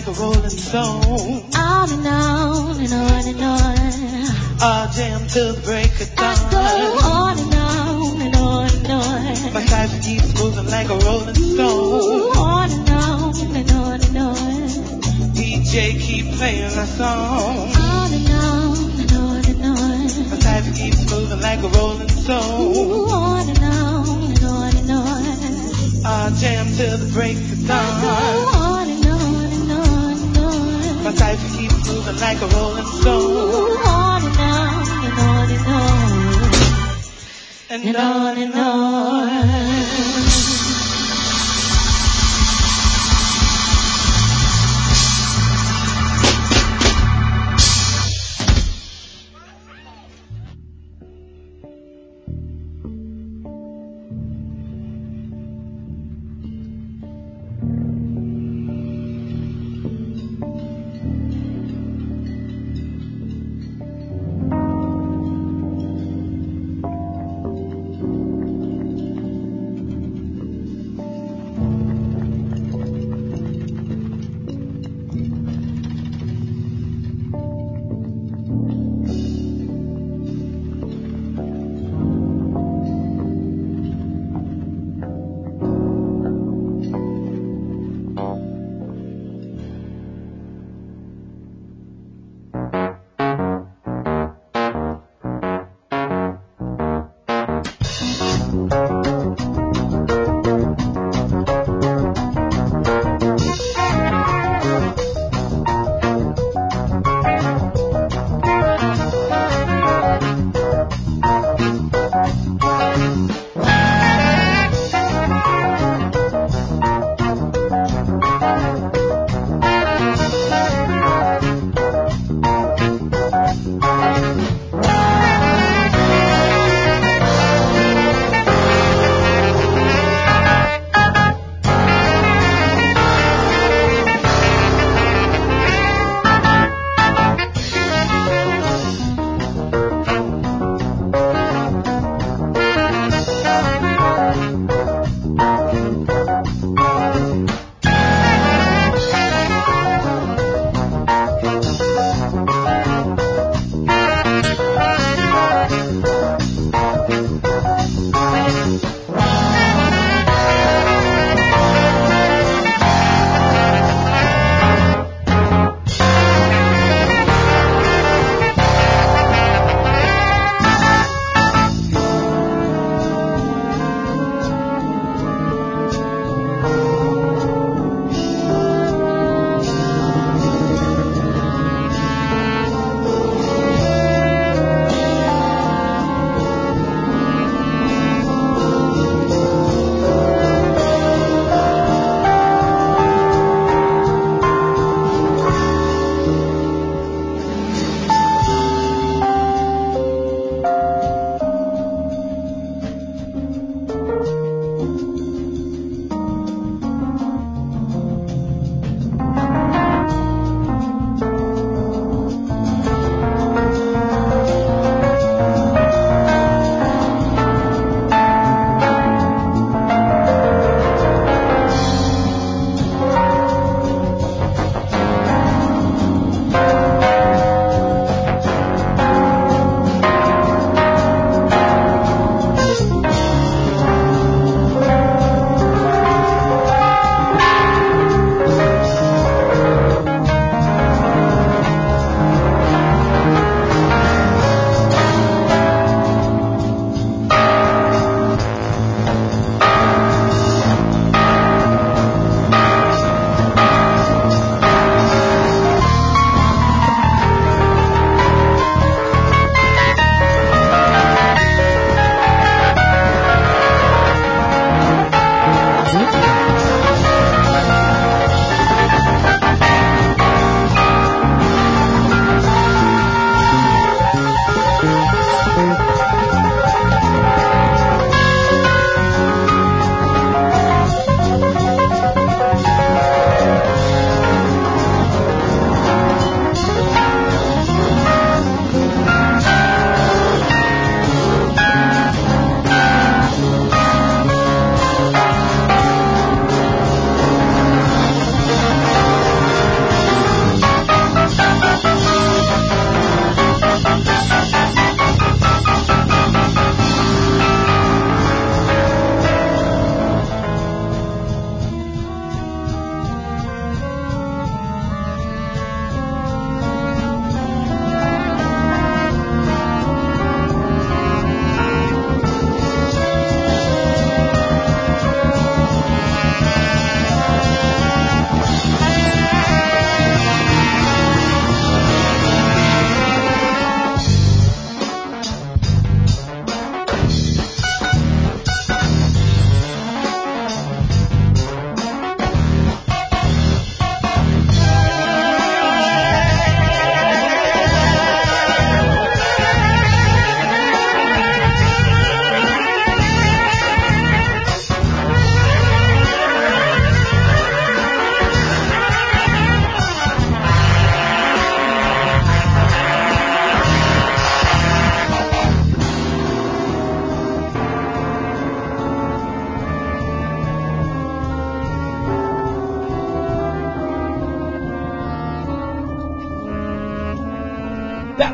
like a rolling stone. On and on and on and on. I'll jam till the break of dawn. I go on and on and on and on. My life keeps moving like a rolling stone. Ooh, on and on and on and on. D J keep playing our song. On and on and on and on. My life keeps moving like a rolling stone. Ooh, on and on and on and on. I'll jam till the break of dawn. I go on and on and on and on. My life keeps moving like a rolling stone. Ooh, on and on and on and on. And, And on and on.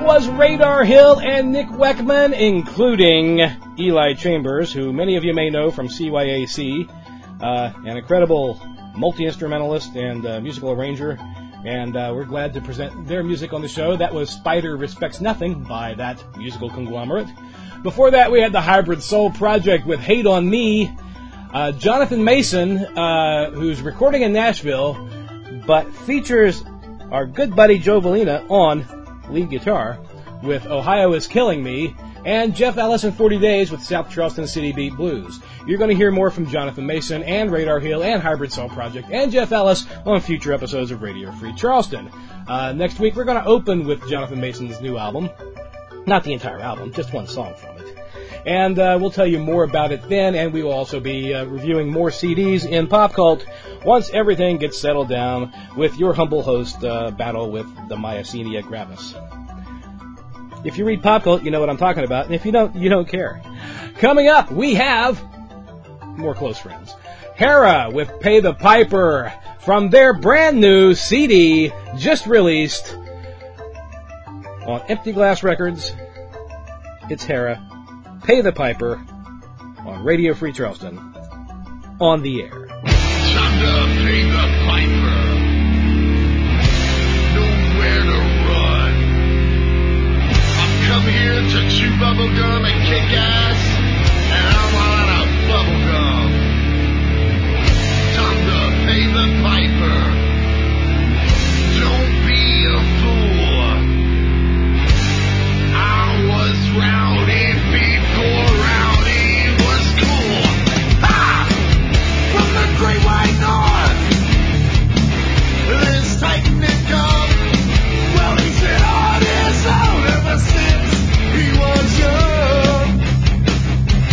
was Radar Hill and Nick Weckman, including Eli Chambers, who many of you may know from C Y A C, uh, an incredible multi-instrumentalist and uh, musical arranger, and uh, we're glad to present their music on the show. That was Spider Respects Nothing by that musical conglomerate. Before that, we had the Hybrid Soul Project with Hate on Me. Uh, Jonathan Mason, uh, who's recording in Nashville, but features our good buddy Joe Valina on lead guitar with Ohio Is Killing Me, and Jeff Ellis in forty days with South Charleston City Beat Blues. You're going to hear more from Jonathan Mason and Radar Hill and Hybrid Soul Project and Jeff Ellis on future episodes of Radio Free Charleston. Uh, next week, we're going to open with Jonathan Mason's new album. Not the entire album, just one song from it. And uh, we'll tell you more about it then, and we will also be uh, reviewing more C Ds in Pop Cult once everything gets settled down with your humble host uh, battle with the Myasthenia gravis. If you read Pop Cult, you know what I'm talking about, and if you don't, you don't care. Coming up, we have more close friends. Hera with Pay the Piper from their brand new C D just released on Empty Glass Records. It's Hera. Pay the Piper on Radio Free Charleston on the air. Time to pay the piper. Nowhere to run. I've come here to chew bubble gum and kick ass, and I'm out of bubble gum. Time to pay the piper. Don't be a fool. I was rowdy before rowdy was cool. Ha! From the Great White North, this Titan had come. Well, he's been on his own ever since he was young.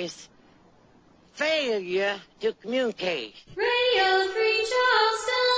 is failure to communicate. Radio Free Charleston.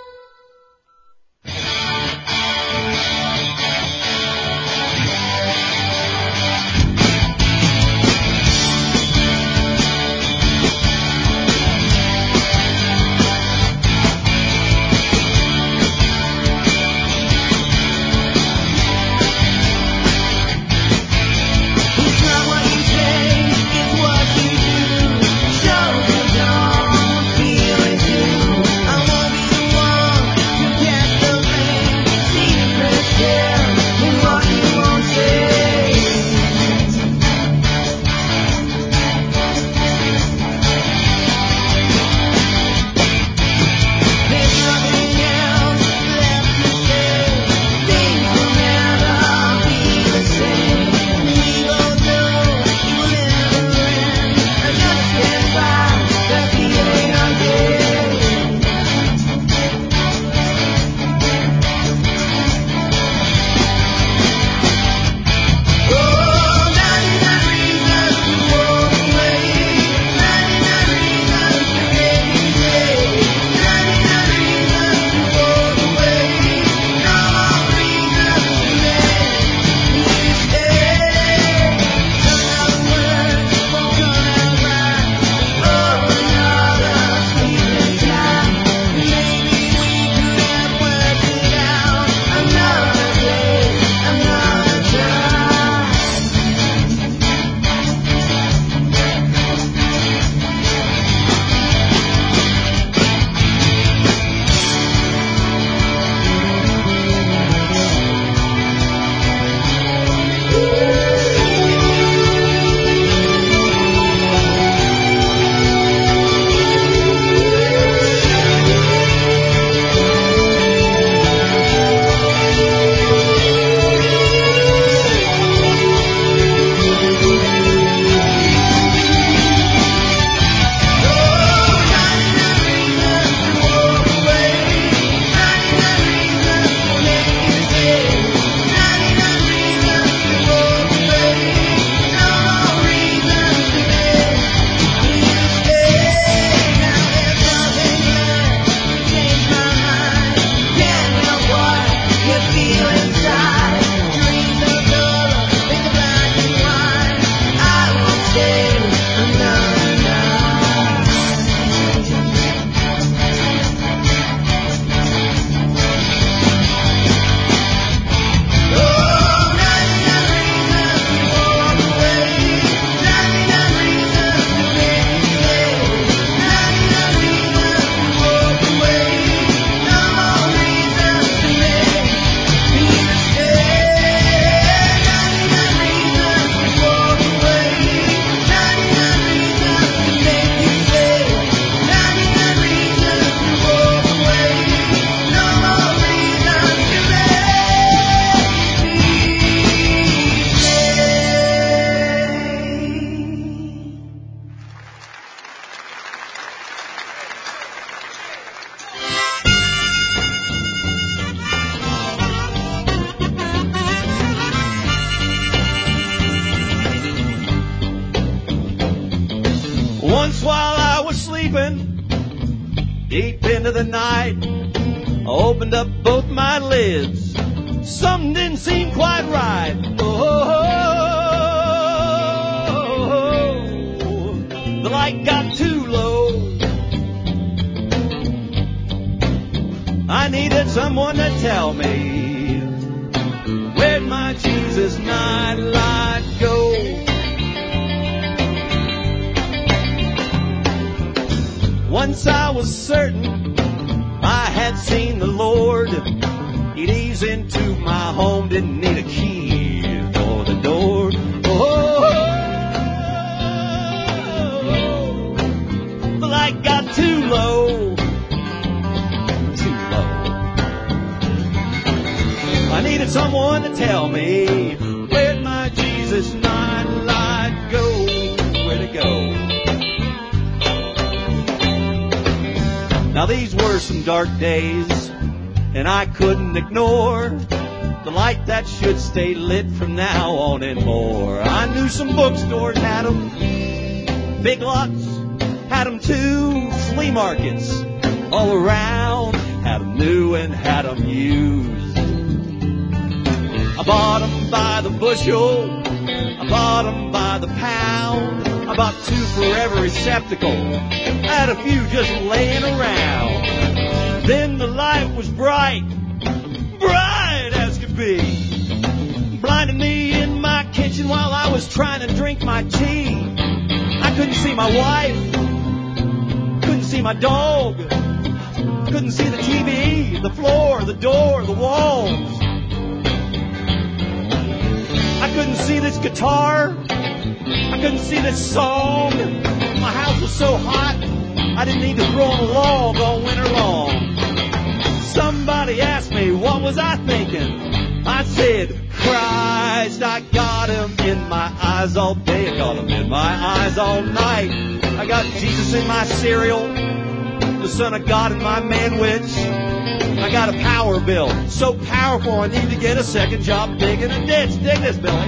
Deep into the night, I opened up both my lids. Something didn't seem quite right. Oh, the light got too low. I needed someone to tell me, where'd my Jesus night light go? Once I was certain I had seen the Lord. He'd ease into my home, didn't need a key for the door. Oh, the light got too low, too low. I needed someone to tell me, where'd my Jesus night light go? Where'd it go? Now these were some dark days, and I couldn't ignore the light that should stay lit from now on and more. I knew some bookstores had them, big lots, had 'em too. Flea markets all around, had 'em new and had 'em used. I bought 'em by the bushel, I bought 'em by the pound. I bought two for every receptacle, I had a few just laying around. Then the light was bright, bright as could be, blinding me in my kitchen while I was trying to drink my tea. I couldn't see my wife, couldn't see my dog, couldn't see the T V, the floor, the door, the walls. I couldn't see this guitar, I couldn't see this song. My house was so hot, I didn't need to throw on a log all winter long. Somebody asked me, what was I thinking? I said, Christ, I got him in my eyes all day, I got him in my eyes all night. I got Jesus in my cereal, the Son of God in my manwich. I got a power bill, so powerful I need to get a second job digging a ditch. Dig this, Billy.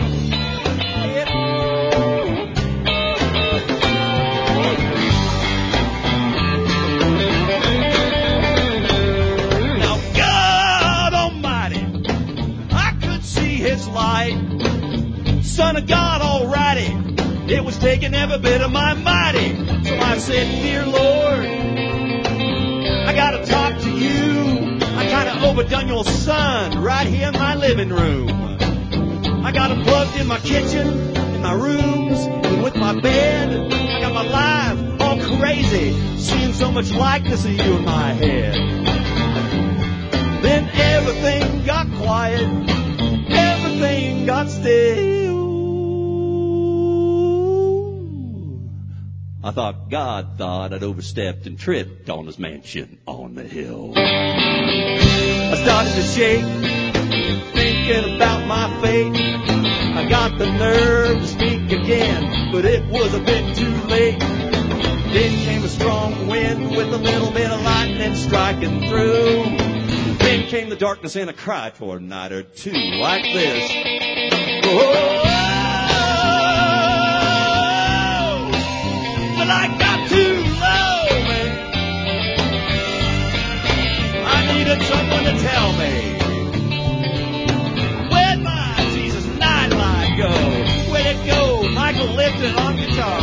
Now, God Almighty, I could see His light. Son of God, alrighty. It was taking every bit of my mighty. So I said, dear Lord, I gotta talk to you. I kinda overdone your son right here in my living room. I got him plugged in my kitchen, in my rooms, and with my bed. I got my life all crazy, seeing so much likeness of you in my head. Then everything got quiet, everything got still. I thought God thought I'd overstepped and tripped on His mansion on the hill. I started to shake, thinking about my fate. I got the nerve to speak again, but it was a bit too late. Then came a strong wind with a little bit of lightning striking through. Then came the darkness and I cried for a night or two like this. Oh, but I got too low, man. I needed someone to tell me, where'd my Jesus nightlight go? Where'd it go? Michael Lipton on guitar.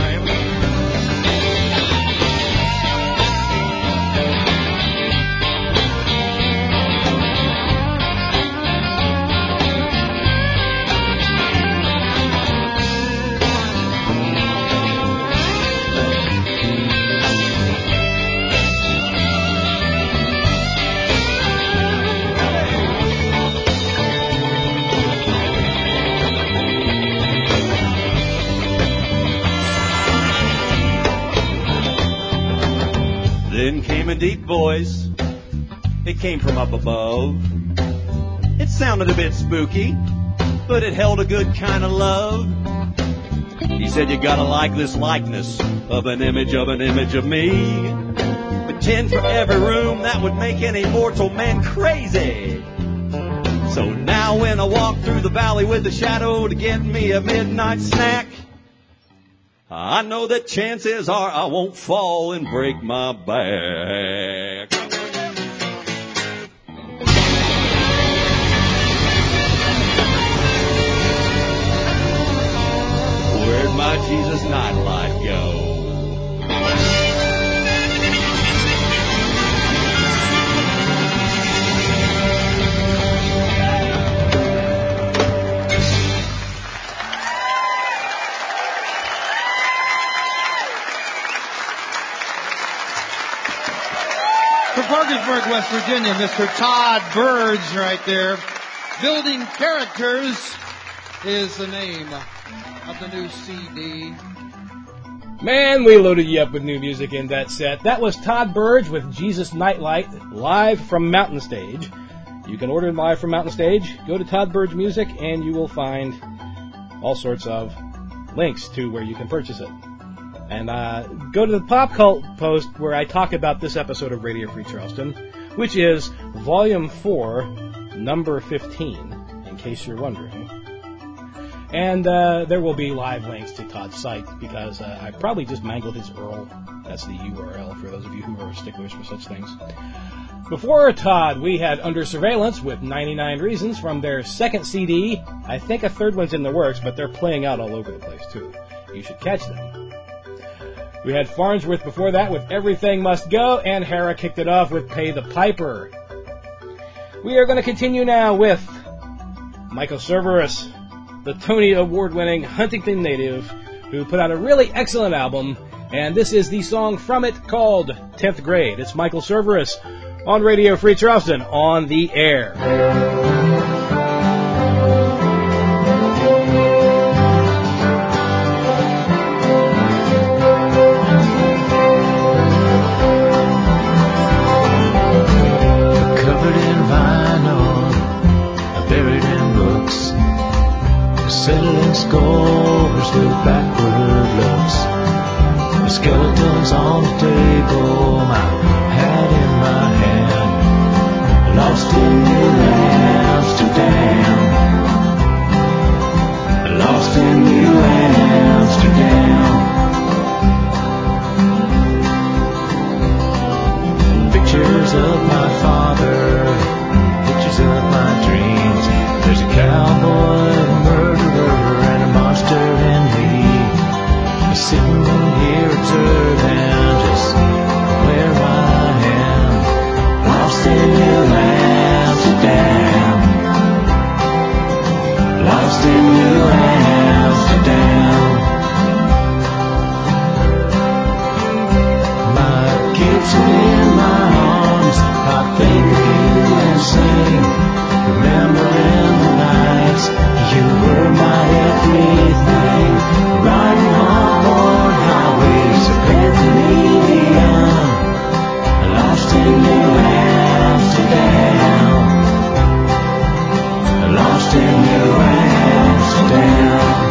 Then came a deep voice, it came from up above. It sounded a bit spooky, but it held a good kind of love. He said, you gotta like this likeness of an image of an image of me. But ten for every room, that would make any mortal man crazy. So now when I walk through the valley with the shadow to get me a midnight snack, I know that chances are I won't fall and break my back. Where'd my Jesus nightlight go? Parkersburg, West Virginia, Mister Todd Burge right there. Building Characters is the name of the new C D. Man, we loaded you up with new music in that set. That was Todd Burge with Jesus Nightlight, live from Mountain Stage. You can order it live from Mountain Stage. Go to Todd Burge Music and you will find all sorts of links to where you can purchase it. And uh, go to the Pop Cult post where I talk about this episode of Radio Free Charleston, which is Volume four, Number fifteen, in case you're wondering. And uh, there will be live links to Todd's site because uh, I probably just mangled his U R L. That's the U R L for those of you who are sticklers for such things. Before Todd, we had Under Surveillance with ninety-nine Reasons from their second C D. I think a third one's in the works, but they're playing out all over the place, too. You should catch them. We had Farnsworth before that with Everything Must Go, and Hera kicked it off with Pay the Piper. We are going to continue now with Michael Cerveris, the Tony Award-winning Huntington native, who put out a really excellent album, and this is the song from it called tenth Grade. It's Michael Cerveris on Radio Free Charleston on the air. Covered in vinyl, buried in books, settling scores with backward looks. The skeletons on the table, my hat in my hand, lost in New Amsterdam, lost in New Amsterdam. Pictures of my father, pictures of my dreams. There's a cowboy, a murderer, and a monster in me. Sitting here observing just where I am, lost in New Amsterdam, lost in New Amsterdam. My kids are in my arms, I think of you and sing, remembering the nights you were my everything, riding on worn highways of Pennsylvania, lost in New Amsterdam, lost in New Amsterdam.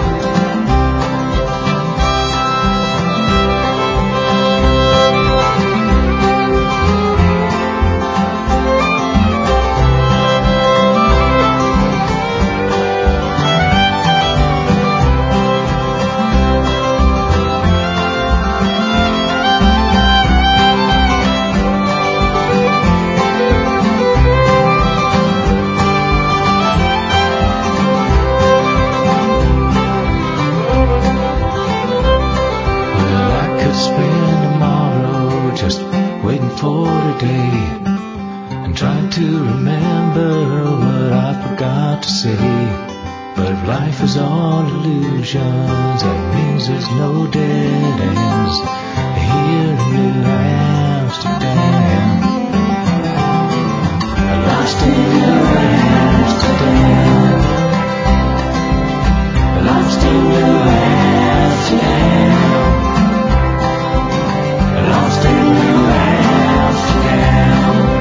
That means there's no dead ends here in New Amsterdam. Lost in New Amsterdam, lost in New Amsterdam, lost in New Amsterdam.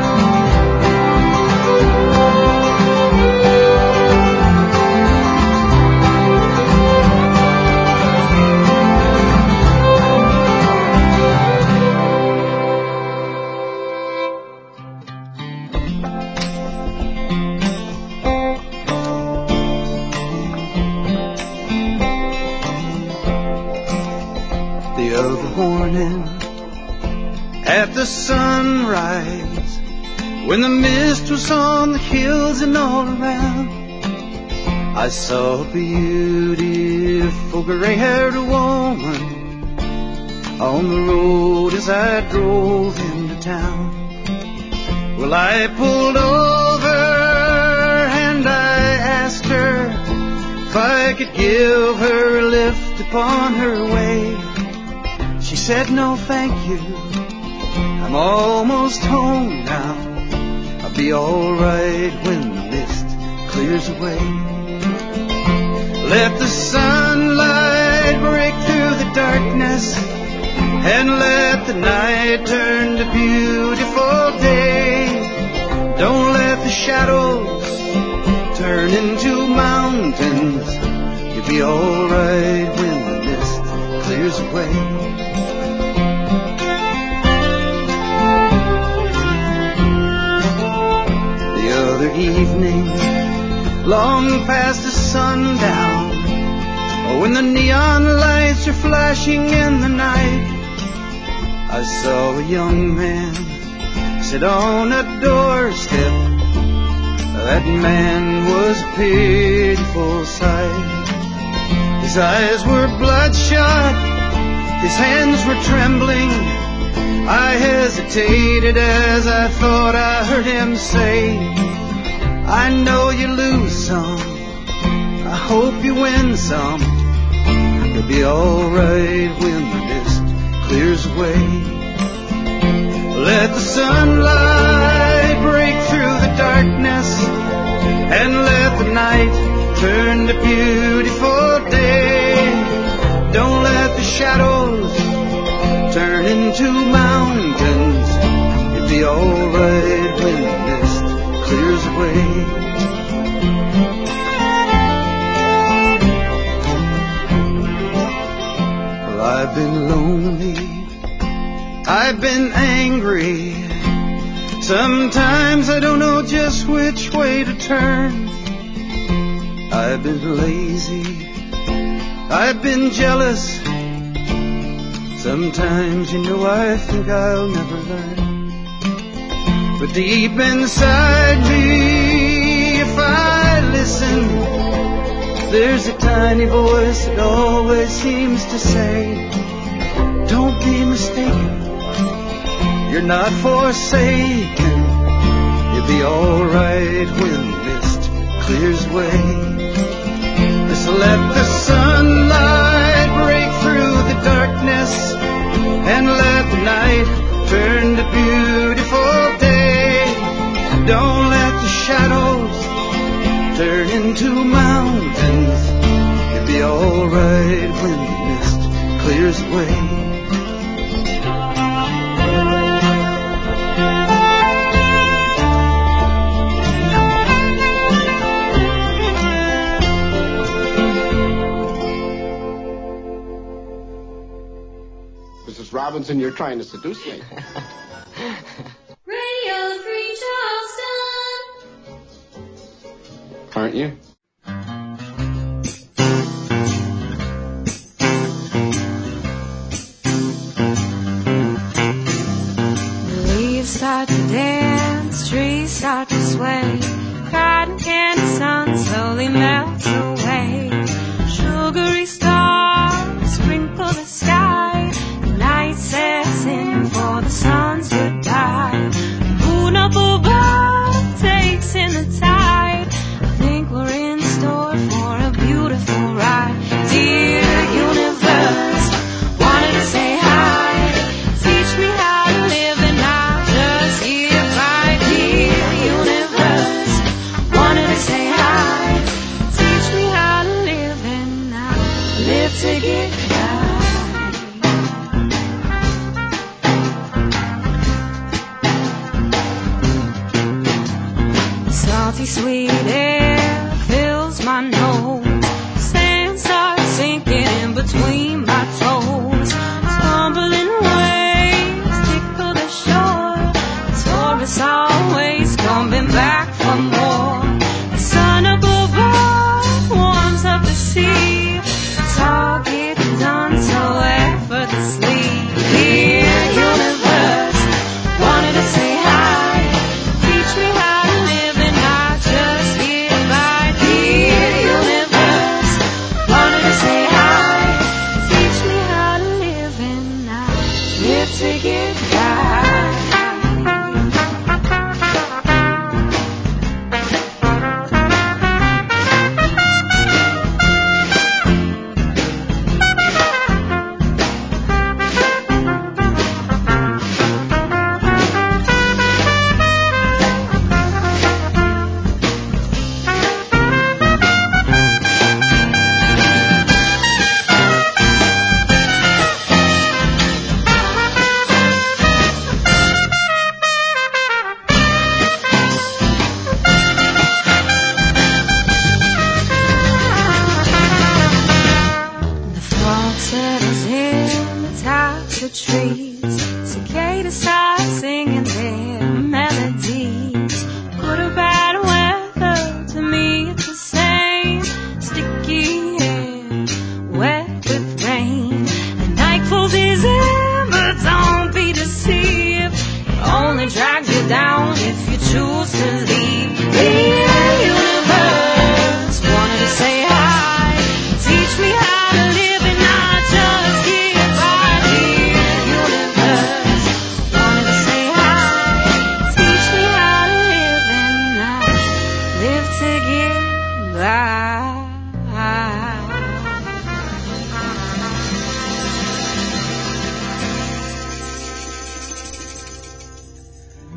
The sunrise, when the mist was on the hills and all around, I saw a beautiful gray-haired woman on the road as I drove into town. Well, I pulled over and I asked her if I could give her a lift upon her way. She said, no, thank you, I'm almost home now. I'll be alright when the mist clears away. Let the sunlight break through the darkness and let the night turn to beautiful day. Don't let the shadows turn into mountains. You'll be alright when the mist clears away. Evening, long past the sundown, flashing in the night, I saw a young man sit on a doorstep. That man was a pitiful sight. His eyes were bloodshot, his hands were trembling. I hesitated as I thought I heard him say, I know you lose some, I hope you win some. You'll be alright when the mist clears away. Let the sunlight break through the darkness, and let the night turn to beautiful day. Don't let the shadows turn into mountains. You'll be alright when the mist clears away. Well, I've been lonely, I've been angry. Sometimes I don't know just which way to turn. I've been lazy, I've been jealous. Sometimes, you know, I think I'll never learn. But deep inside me, if I listen, there's a tiny voice that always seems to say, don't be mistaken, you're not forsaken. You'll be alright when the mist clears away. Just let the sunlight break through the darkness, and let the night turn to beautiful day. Don't let the shadows turn into mountains. You'll be alright when the mist clears away. Missus Robinson, you're trying to seduce me. Radio Free Charleston. Aren't you? The leaves start to dance, trees start to sway. Cotton candy sun slowly melts away. Sugary stars sprinkle the sky. Night sets in for the suns to die. Moon up above takes in the tide. I think we're in store for a beautiful ride. Dear universe, wanted to say hi. Teach me how to live and not just get by. Dear universe, wanted to say hi. Teach me how to live and not live to get by. Salty sweet air fills my nose. Sand starts sinking in between my toes. Tumbling waves tickle the shore. Tourists always coming back for more. The sun up above warms up the sea. It's all getting done so effortlessly. Dear universe, wanted to say hi. Teach me how to live and not just get by. Dear universe, wanted to say hi. Teach me how to live and not live to get by. The fog settles in the tops of trees. Cicadas start singing their melodies. Good or bad weather, to me it's the same. Sticky air, wet with rain. And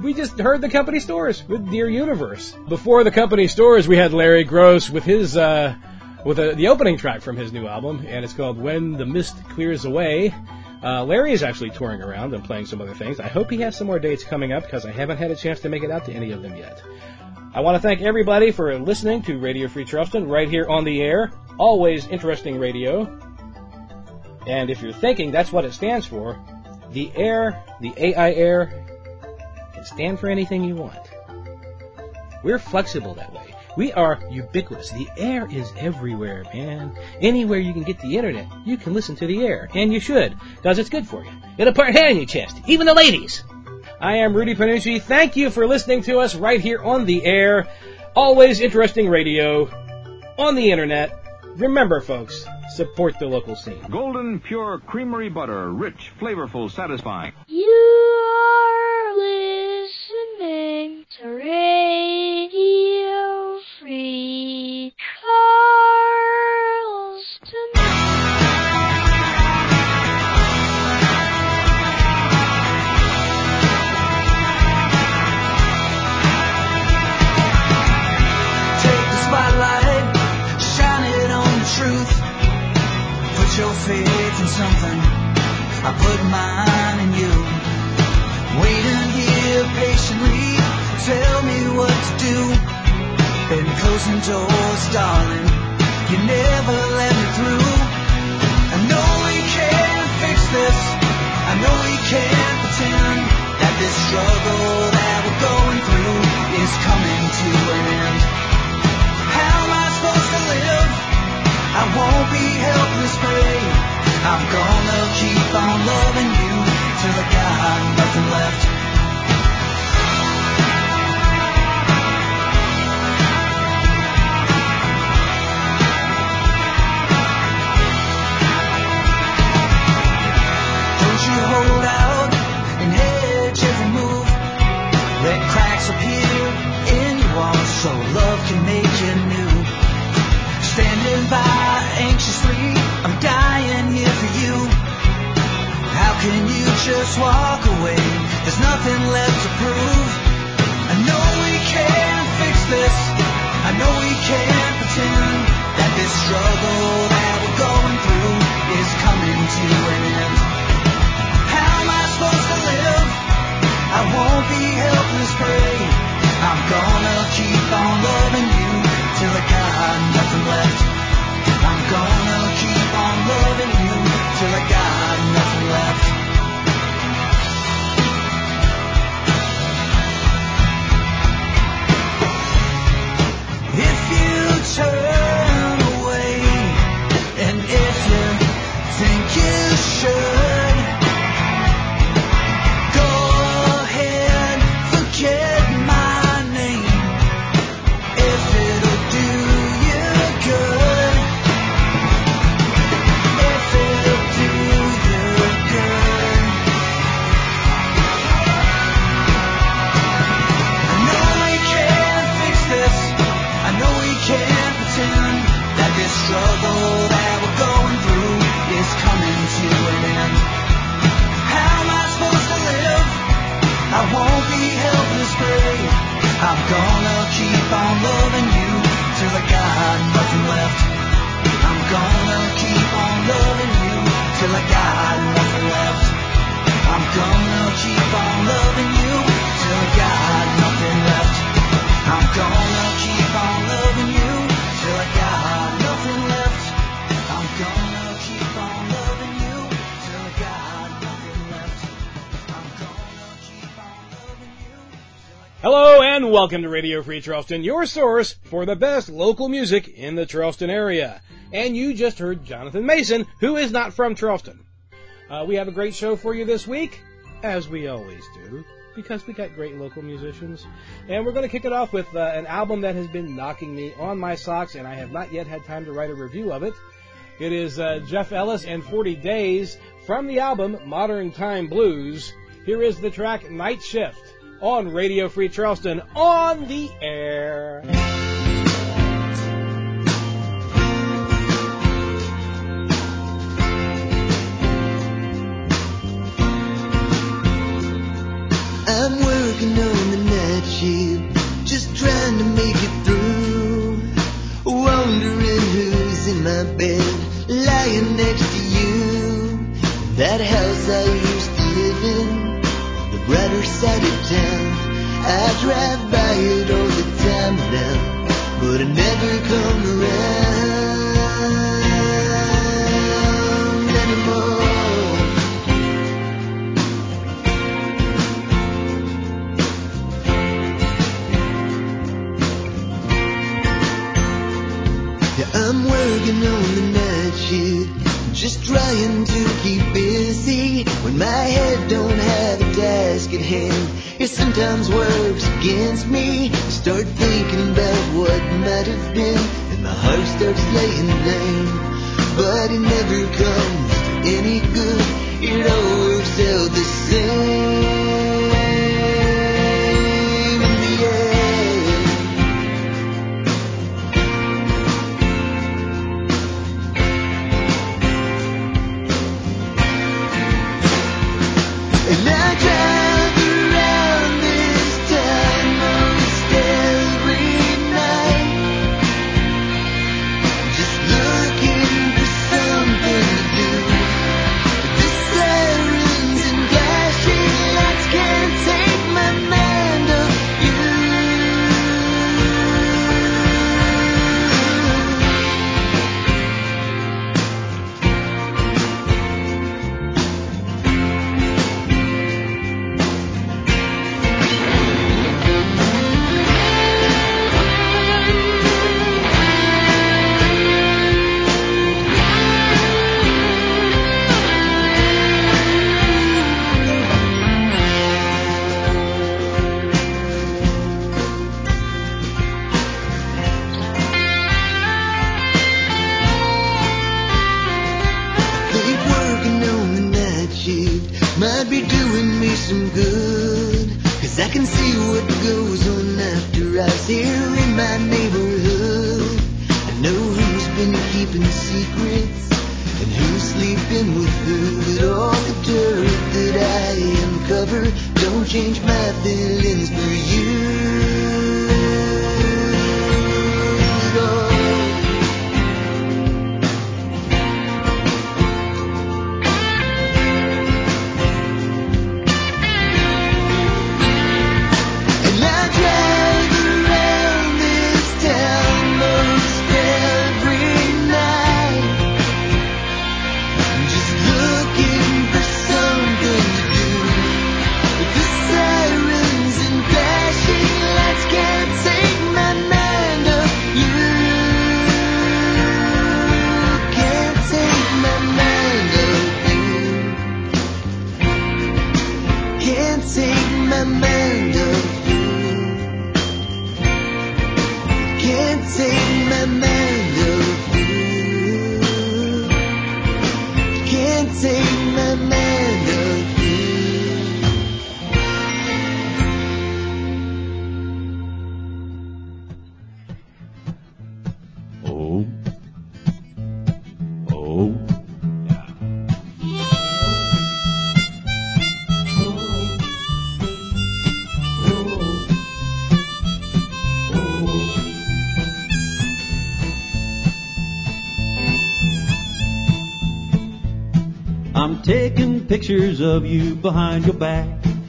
we just heard the Company Stores with Dear Universe. Before the Company Stores, we had Larry Gross with his uh, with a, the opening track from his new album, and it's called When the Mist Clears Away. Uh, Larry is actually touring around and playing some other things. I hope he has some more dates coming up because I haven't had a chance to make it out to any of them yet. I want to thank everybody for listening to Radio Free Charleston right here on the air. Always interesting radio. And if you're thinking that's what it stands for, the air, the A I air, can stand for anything you want. We're flexible that way. We are ubiquitous. The air is everywhere, man. Anywhere you can get the internet, you can listen to the air. And you should, because it's good for you. It'll put hair in your chest, even the ladies. I am Rudy Panucci. Thank you for listening to us right here on the air. Always interesting radio on the internet. Remember, folks, support the local scene. Golden Pure Creamery Butter. Rich, flavorful, satisfying. You are listening to Radio Free Charleston. Take the spotlight, shine it on the truth. Put your faith in something, I put mine in you. Waiting here patiently, tell me what to do. Been closing doors, darling, you never let me through. I know we can't fix this, I know we can't pretend that this struggle that we're going through is coming to an end. How am I supposed to live? I won't be helpless prey. I'm gonna keep on loving you till I got nothing left. Don't you hold out and hedge every move. Let cracks appear in your walls so love can make you new. Standing by anxiously, I'm dying here for you. How can you just walk away? There's nothing left to prove. I know we can't fix this, I know we can't pretend that this struggle that we're going through is coming to an end. How am I supposed to live? I won't be helpless prey. I'm gonna keep on loving you till I got nothing left. I'm gonna keep on loving you till I got nothing left. If you turn away, and if you think you should, go ahead, forget my name. If it'll do you good, if it'll do you good. I know we can't fix this, I know we can't pretend that this struggle that we're going through is coming to an end. How am I supposed to live? I won't be helpless prey. I'm gonna keep on loving you till I got nothing left. I'm gonna keep on loving you till I got nothing left. I'm gonna keep on loving you till I got nothing left. I'm gonna keep on loving you till I got nothing left. I'm gonna keep on loving you till I got nothing left. I'm gonna keep on loving you. Hello and welcome to Radio Free Charleston, your source for the best local music in the Charleston area. And you just heard Jonathan Mason, who is not from Charleston. Uh, we have a great show for you this week, as we always do, because we got great local musicians. And we're going to kick it off with uh, an album that has been knocking me on my socks, and I have not yet had time to write a review of it. It is uh, Jeff Ellis and forty days from the album Modern Time Blues. Here is the track Night Shift on Radio Free Charleston on the air. I'm working working on the night shift, just trying to make it through. Wondering who's in my bed, lying next to you. That house I used to live in, the brighter side of town. I drive by it all the time now, but I never come around anymore. I'm working on the night shift, just trying to keep busy. When my head don't have a task at hand, it sometimes works against me. I start thinking about what might have been, and my heart starts laying lame. But it never comes to any good, it all works out the same in the end. And I drive around this town most every night, just looking for something to do. The sirens and flashing lights can't take my mind off you. Think working on the night shift might be doing me some good, 'cause I can see what goes on after hours here in my neighborhood. I know who's been keeping secrets and who's sleeping with who, but all the dirt that I uncover don't change my feelings for you at all. And I drive around this town most every night, just looking for something to do. But the sirens and flashing lights can't take my mind off you. Can't take my mind off you. Can't take my mind off you. Can't take my mind off you. Can't take my mind off you. Oh. Oh. I'm taking pictures of you behind your back.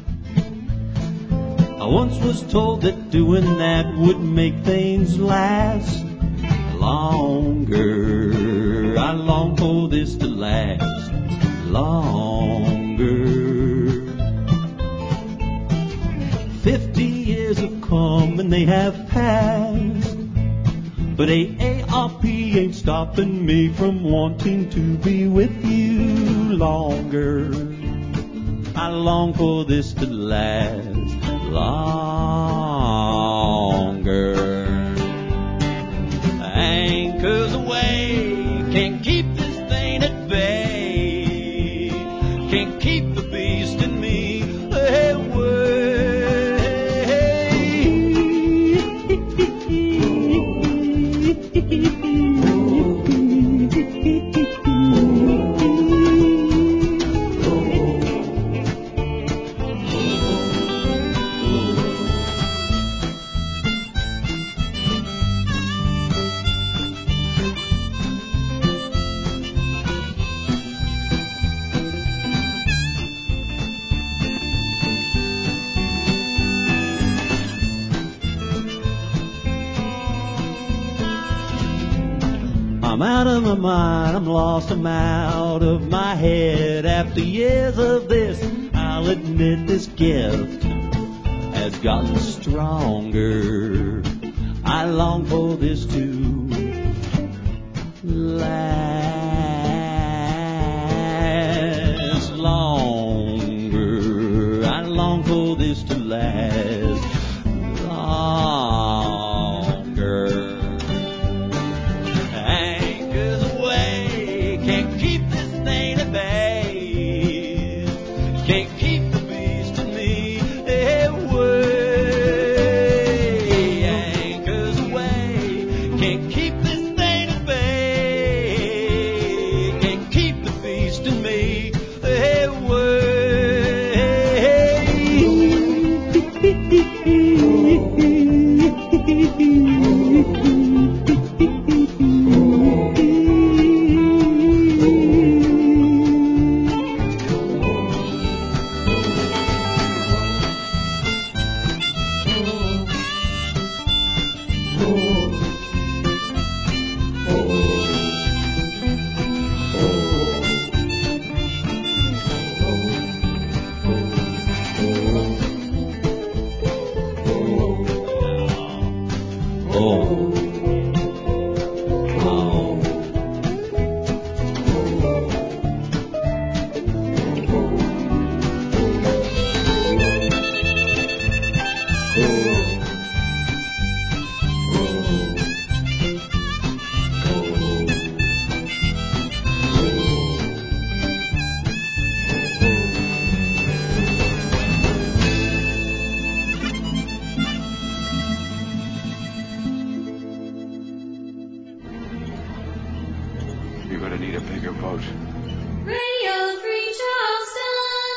I once was told that doing that would make things last longer. I long for this to last longer. Fifty years have come and they have passed, but A A R P ain't stopping me from wanting to be with you longer. I long for this to last longer. Anchors away, can't keep this thing at bay, can't keep the beast in me away. I'm out of my mind, I'm lost, I'm out of my head. After years of this, I'll admit this gift has gotten stronger. I long for this to last longer. I long for this to last longer. Anchors away, can't keep this thing at bay. Can't keep the beast in me away. Anchors away, can't keep this thing at bay. Can't keep the beast in me You're gonna need a bigger boat. Radio Free Charleston.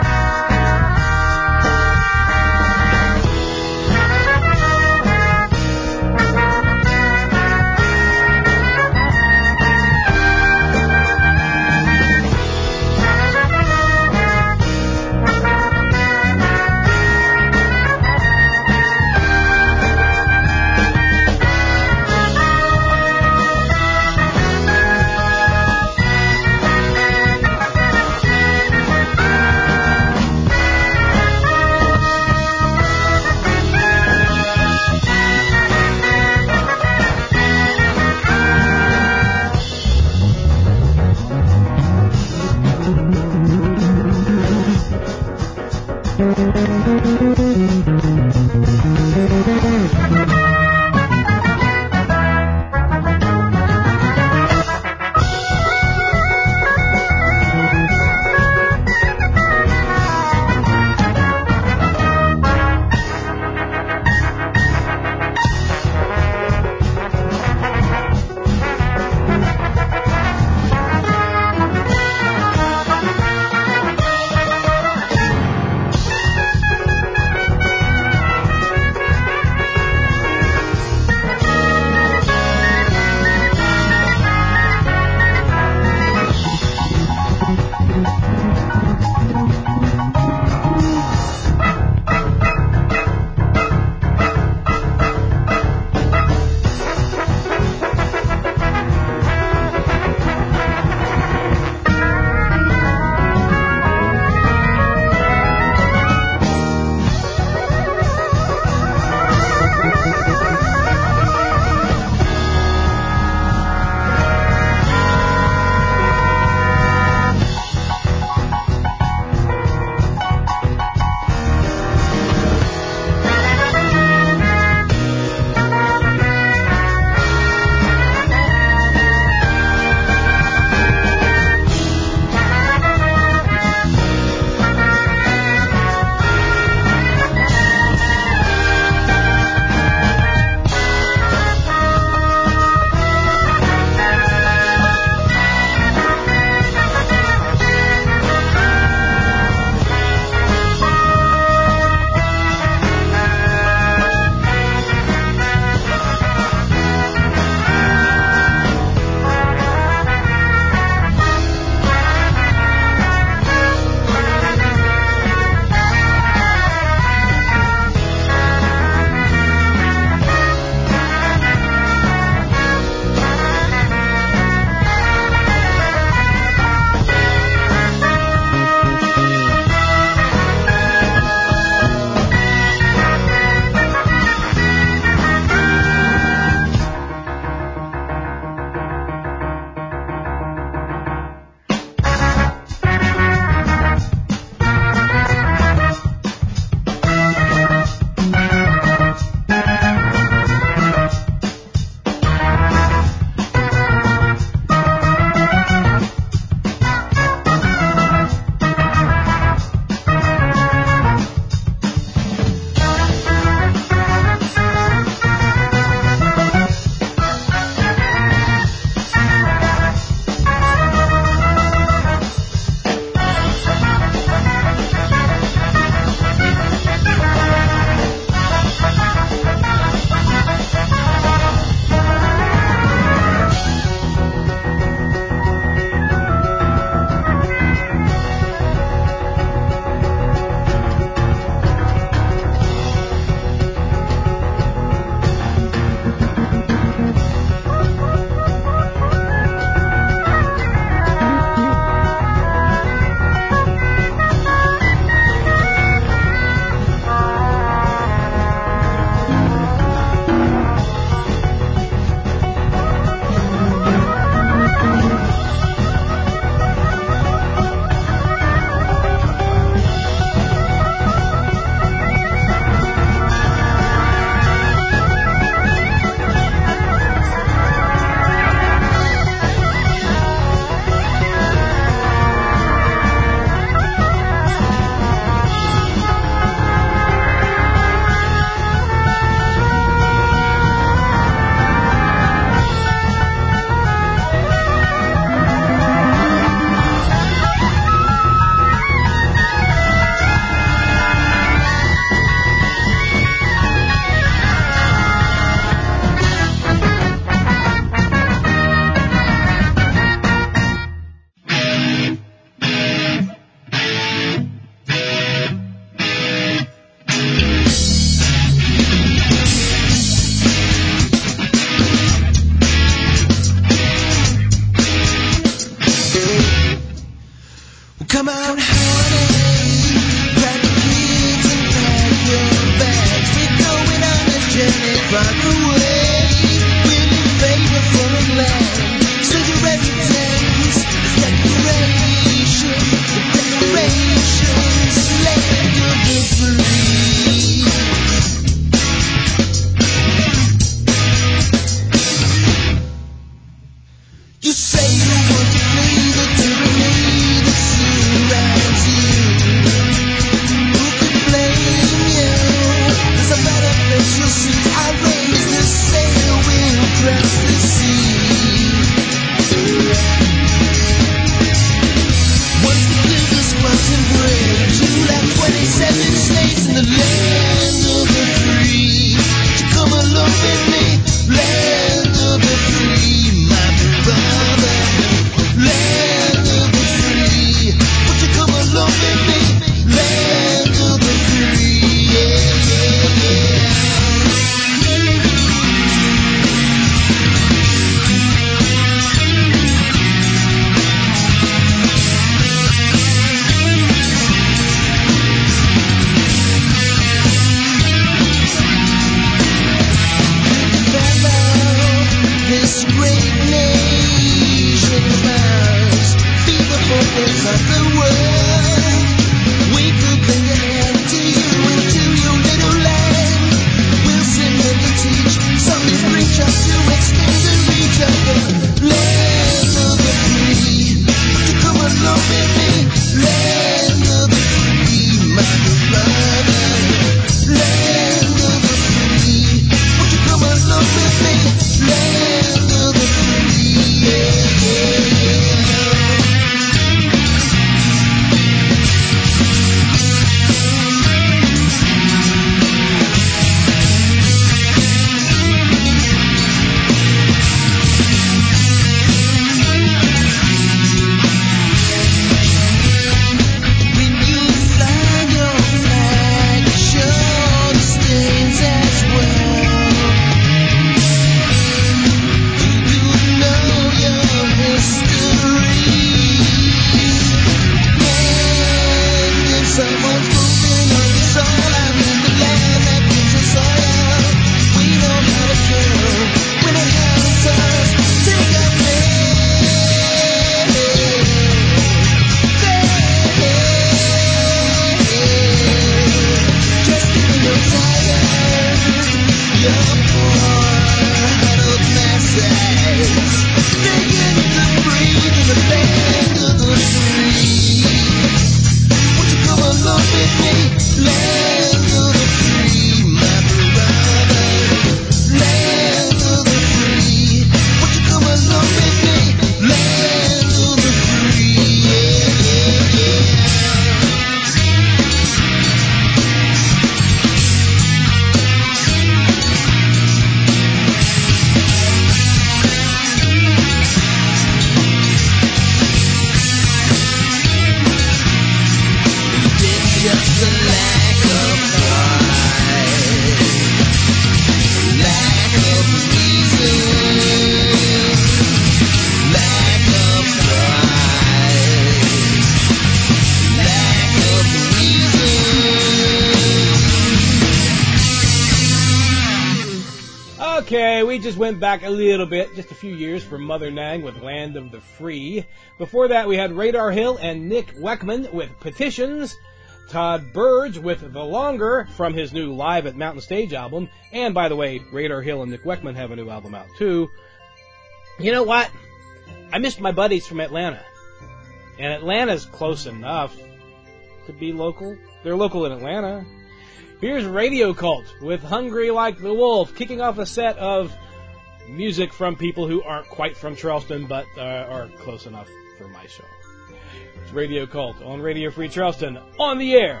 Okay, we just went back a little bit, just a few years, for Mother Nang with Land of the Free. Before that, we had Radar Hill and Nick Weckman with Petitions, Todd Burge with The Longer from his new Live at Mountain Stage album. And by the way, Radar Hill and Nick Weckman have a new album out too. You know what? I missed my buddies from Atlanta. And Atlanta's close enough to be local. They're local in Atlanta. Here's Radio Cult with Hungry Like the Wolf, kicking off a set of music from people who aren't quite from Charleston, but uh, are close enough for my show. It's Radio Cult on Radio Free Charleston, on the air.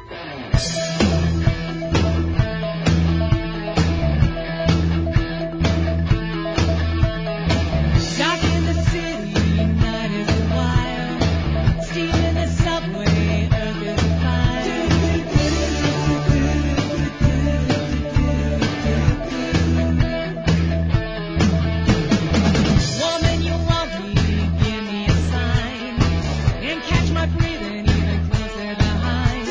Dark in the city, night is wild. Steam in the subway, earth is afire. Woman, you want me, give me a sign. And catch my breathing even closer behind.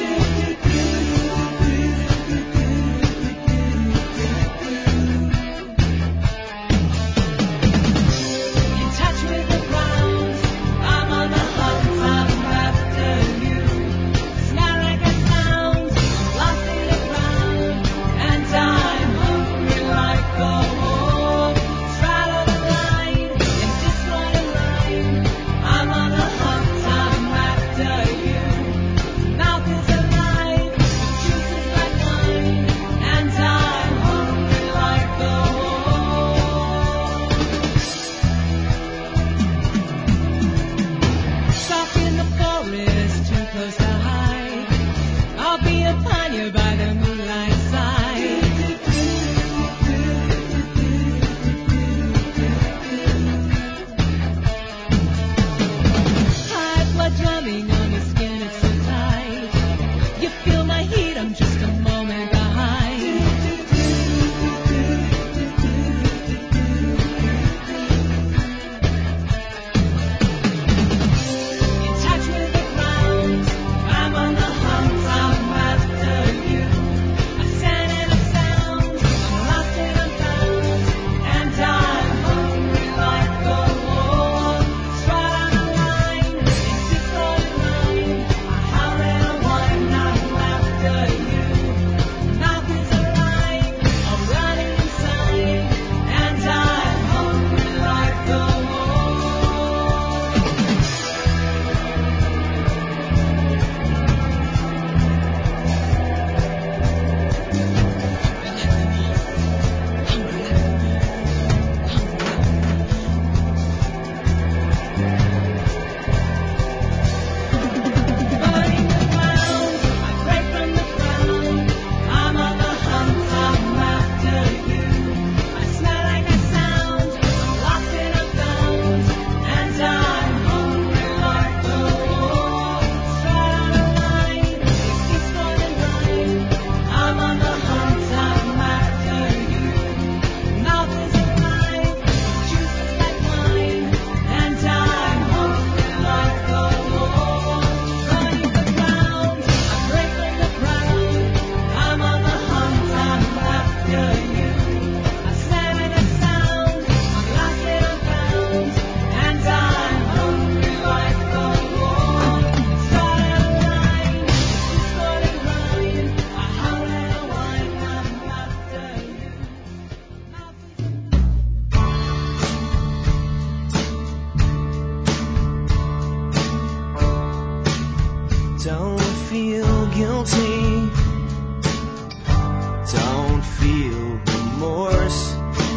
In touch with the ground, I'm on the hunt, I'm after you. Smell like a sound, lost in the ground, and I'm hungry like a wolf. Straddle the line, and destroy the line. I'm on the hunt, I'm after you. Mouth is alive, juice is like wine, and I'm hungry like a wolf. Stuck in the forest, too close to hide. I'll be upon you by the moonlight side. High blood drumming on your skin, it's so tight. You feel my heat, I'm just a moment behind. In touch with the ground, I'm on the hunt, I'm after you. A scent and a sound, I'm lost and I'm found, and I'm hungry like a wolf. Stride on the line, insist on the line. I howl and I whine, I'm after you. Mouth is alive, I'm running inside, and I'm hungry like a wolf. Burning the ground, I break from the ground. I'm on the hunt, I'm after you. I smell like I sound, I'm lost and I'm found, and I'm hungry like a wolf. Stride on the line, it keeps going line. I'm on the hunt, I'm after you. Mouth is alive, juice is like wine, and I'm hungry like a wolf. Running the ground, I break from the ground. I'm on the hunt, I'm after you. I stand in a sound, I'm lost and I'm found, and I'm hungry like a wolf. Stride on the line, it's going to grind. I howl and I whine, I'm after you. Don't feel guilty. Don't feel remorse.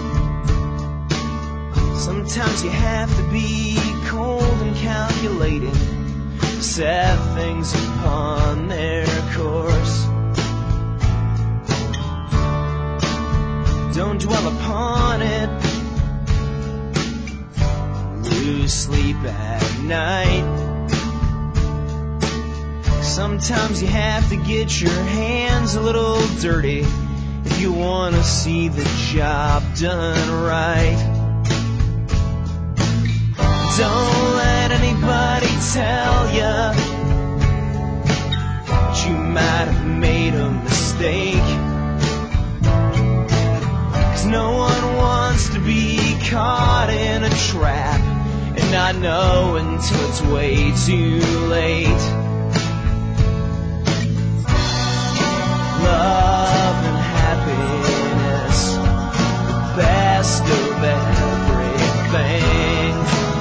Sometimes you have to be cold and calculating. Set things upon their course. Don't dwell upon it. Lose sleep at night. Sometimes you have to get your hands a little dirty if you want to see the job done right. Don't let anybody tell ya that you might have made a mistake. 'Cause no one not know until it's way too late. Love and happiness, the best of everything.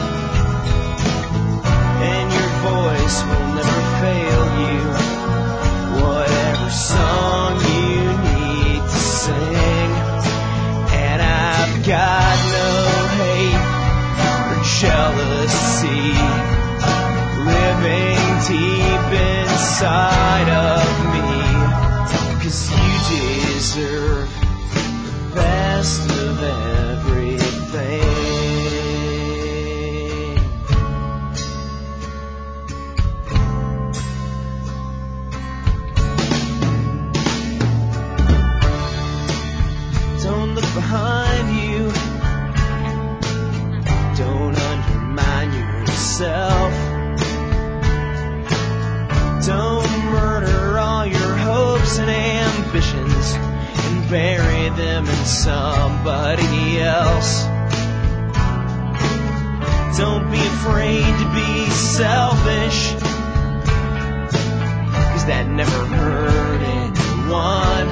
And your voice will never fail you, whatever song you need to sing. And I've got no hate or jealousy living deep inside of me, 'cause you deserve the best of everything. Don't look behind you. Don't undermine yourself. Don't murder all your hopes and ambitions and bury them in somebody else. Don't be afraid to be selfish, 'cause that never hurt anyone.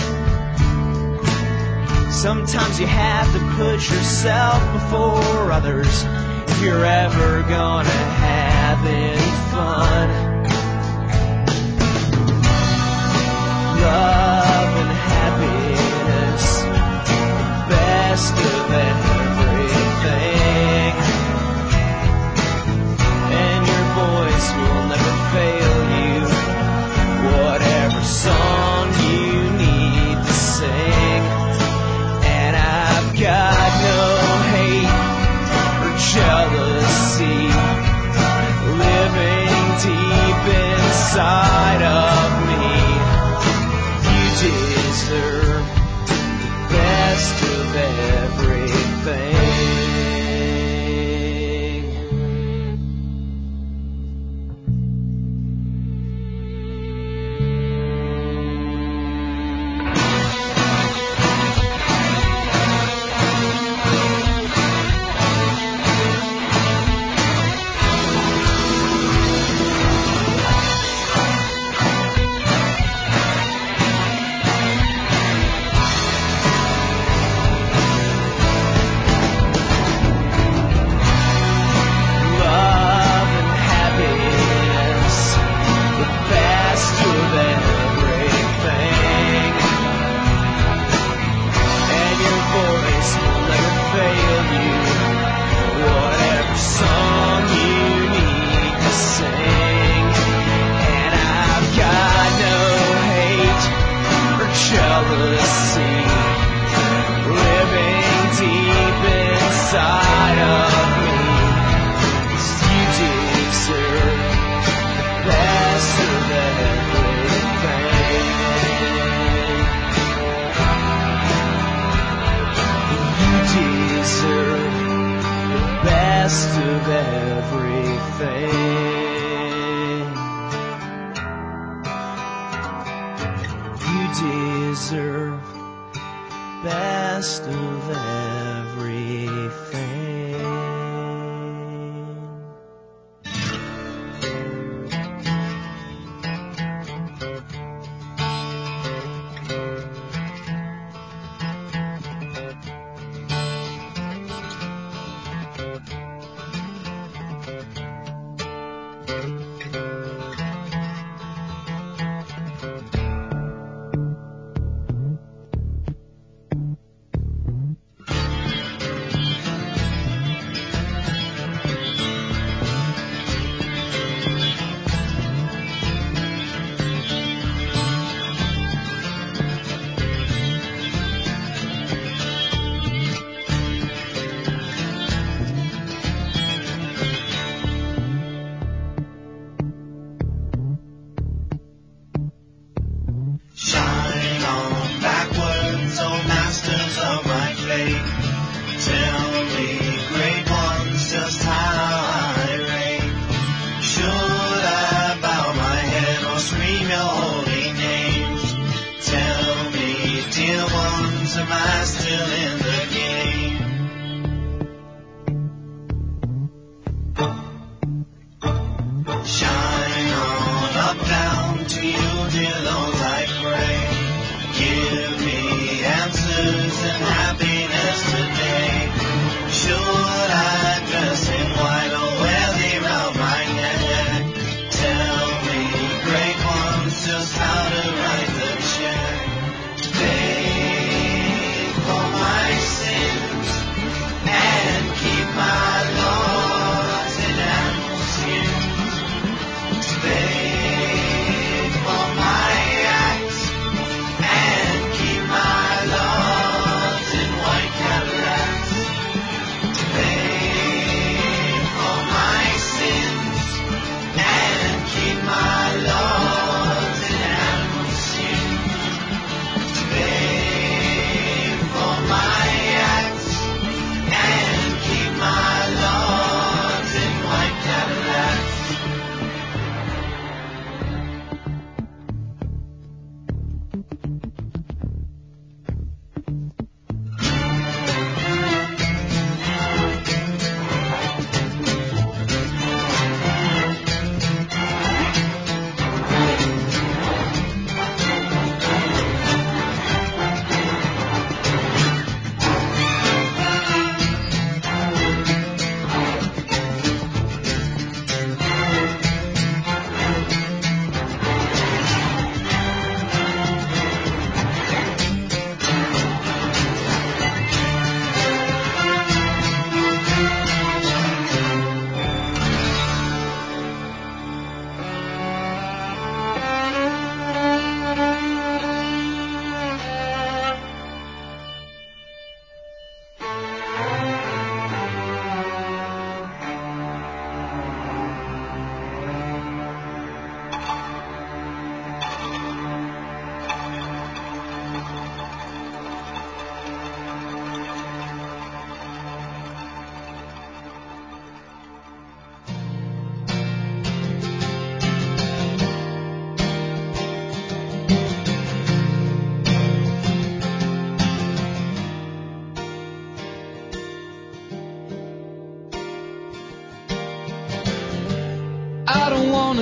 Sometimes you have to put yourself before others if you're ever gonna have any fun. Love and happiness, the best of everything. And your voice will never fail you, whatever song you need to sing. And I've got no hate or jealousy living deep inside of me. You deserve the best of everything. Love and happiness, the best of everything. And your voice will never fail you, whatever song you need to sing. And I've got no hate or jealousy living deep inside of me, 'cause you deserve the best of everything. You deserve the best of everything. You deserve best of everything. Shine on backwards, O masters of my fate. Tell me, great ones, just how I rate. Should I bow my head or scream your holy names? Tell me, dear ones, am I still in the game?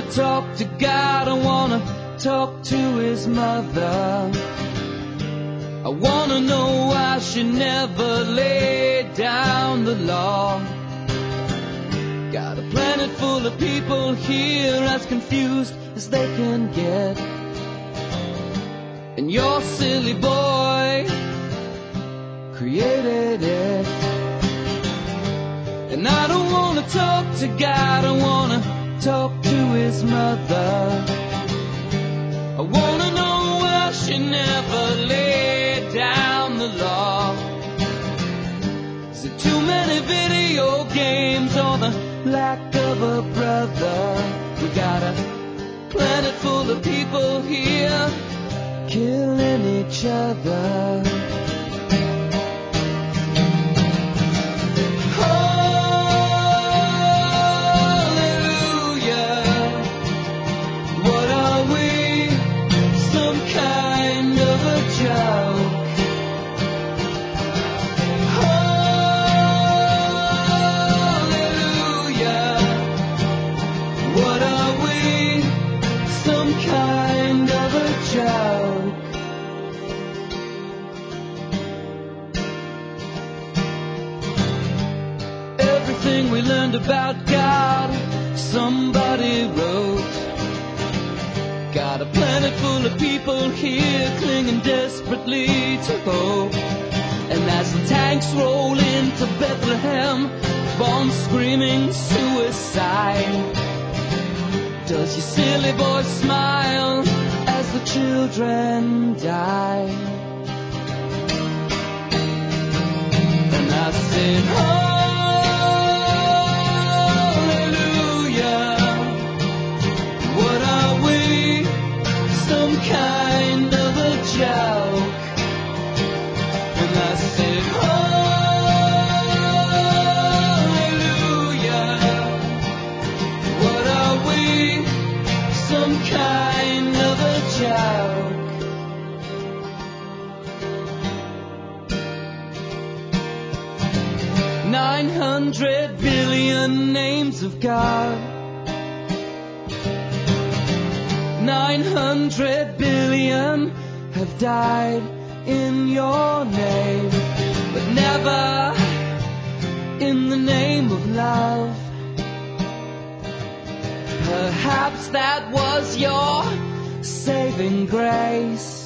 talk to God, I wanna talk to his mother. I wanna know why she never laid down the law. Got a planet full of people here as confused as they can get. And your silly boy created it. And I don't wanna talk to God, I wanna talk to his mother. I wanna know why she never laid down the law. Is it too many video games or the lack of a brother? We got a planet full of people here killing each other. About God, somebody wrote. Got a planet full of people here clinging desperately to hope. And as the tanks roll into Bethlehem, bombs screaming suicide, does your silly boy smile as the children die? And I said, oh, kind of a joke. And I said, hallelujah. What are we? Some kind of a joke. Nine hundred billion names of God. Nine hundred billion have died in your name, but never in the name of love. Perhaps that was your saving grace.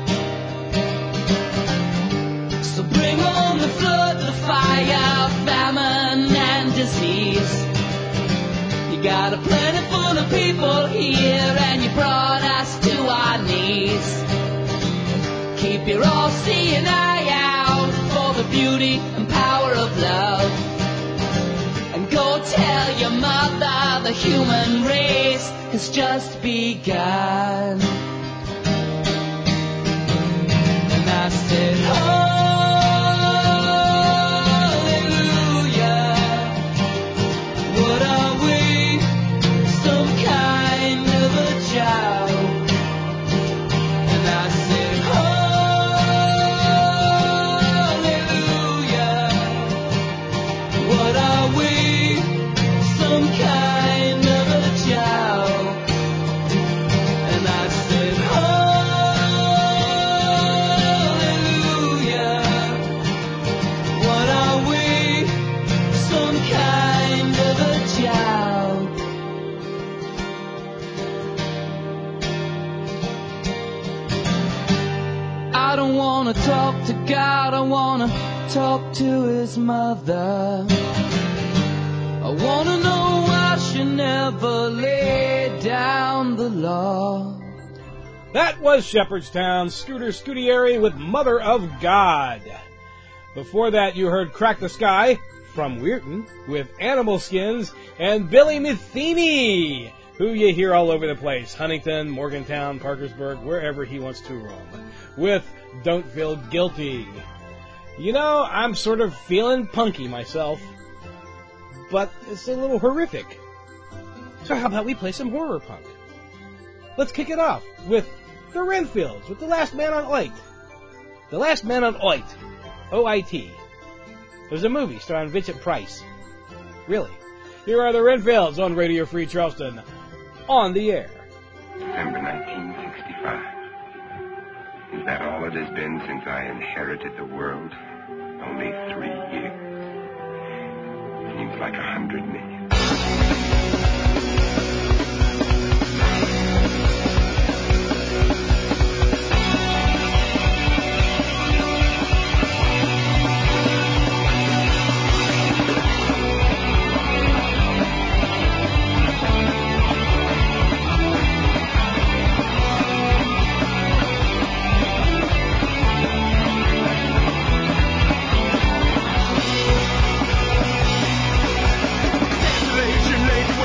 So bring on the flood, the fire, famine and disease. You got a planet full of people here, and you brought us to our knees. Keep your all-seeing eye out for the beauty and power of love. And go tell your mother the human race has just begun. And I said, oh, talk to God, I wanna talk to his mother. I wanna know why she never laid down the law. That was Shepherdstown, Scooter Scudieri with Mother of God. Before that, you heard Crack the Sky from Weirton with Animal Skins, and Billy Metheny, who you hear all over the place, Huntington, Morgantown, Parkersburg, wherever he wants to roam, with Don't Feel Guilty. You know, I'm sort of feeling punky myself, but it's a little horrific. So how about we play some horror punk? Let's kick it off with the Renfields, with The Last Man on Oit. The Last Man on Oit. O I T. There's a movie starring Vincent Price. Really. Here are the Renfields on Radio Free Charleston. on the air. December nineteen sixty-five. Is that all it has been since I inherited the world? Only three years. Seems like a hundred million. Late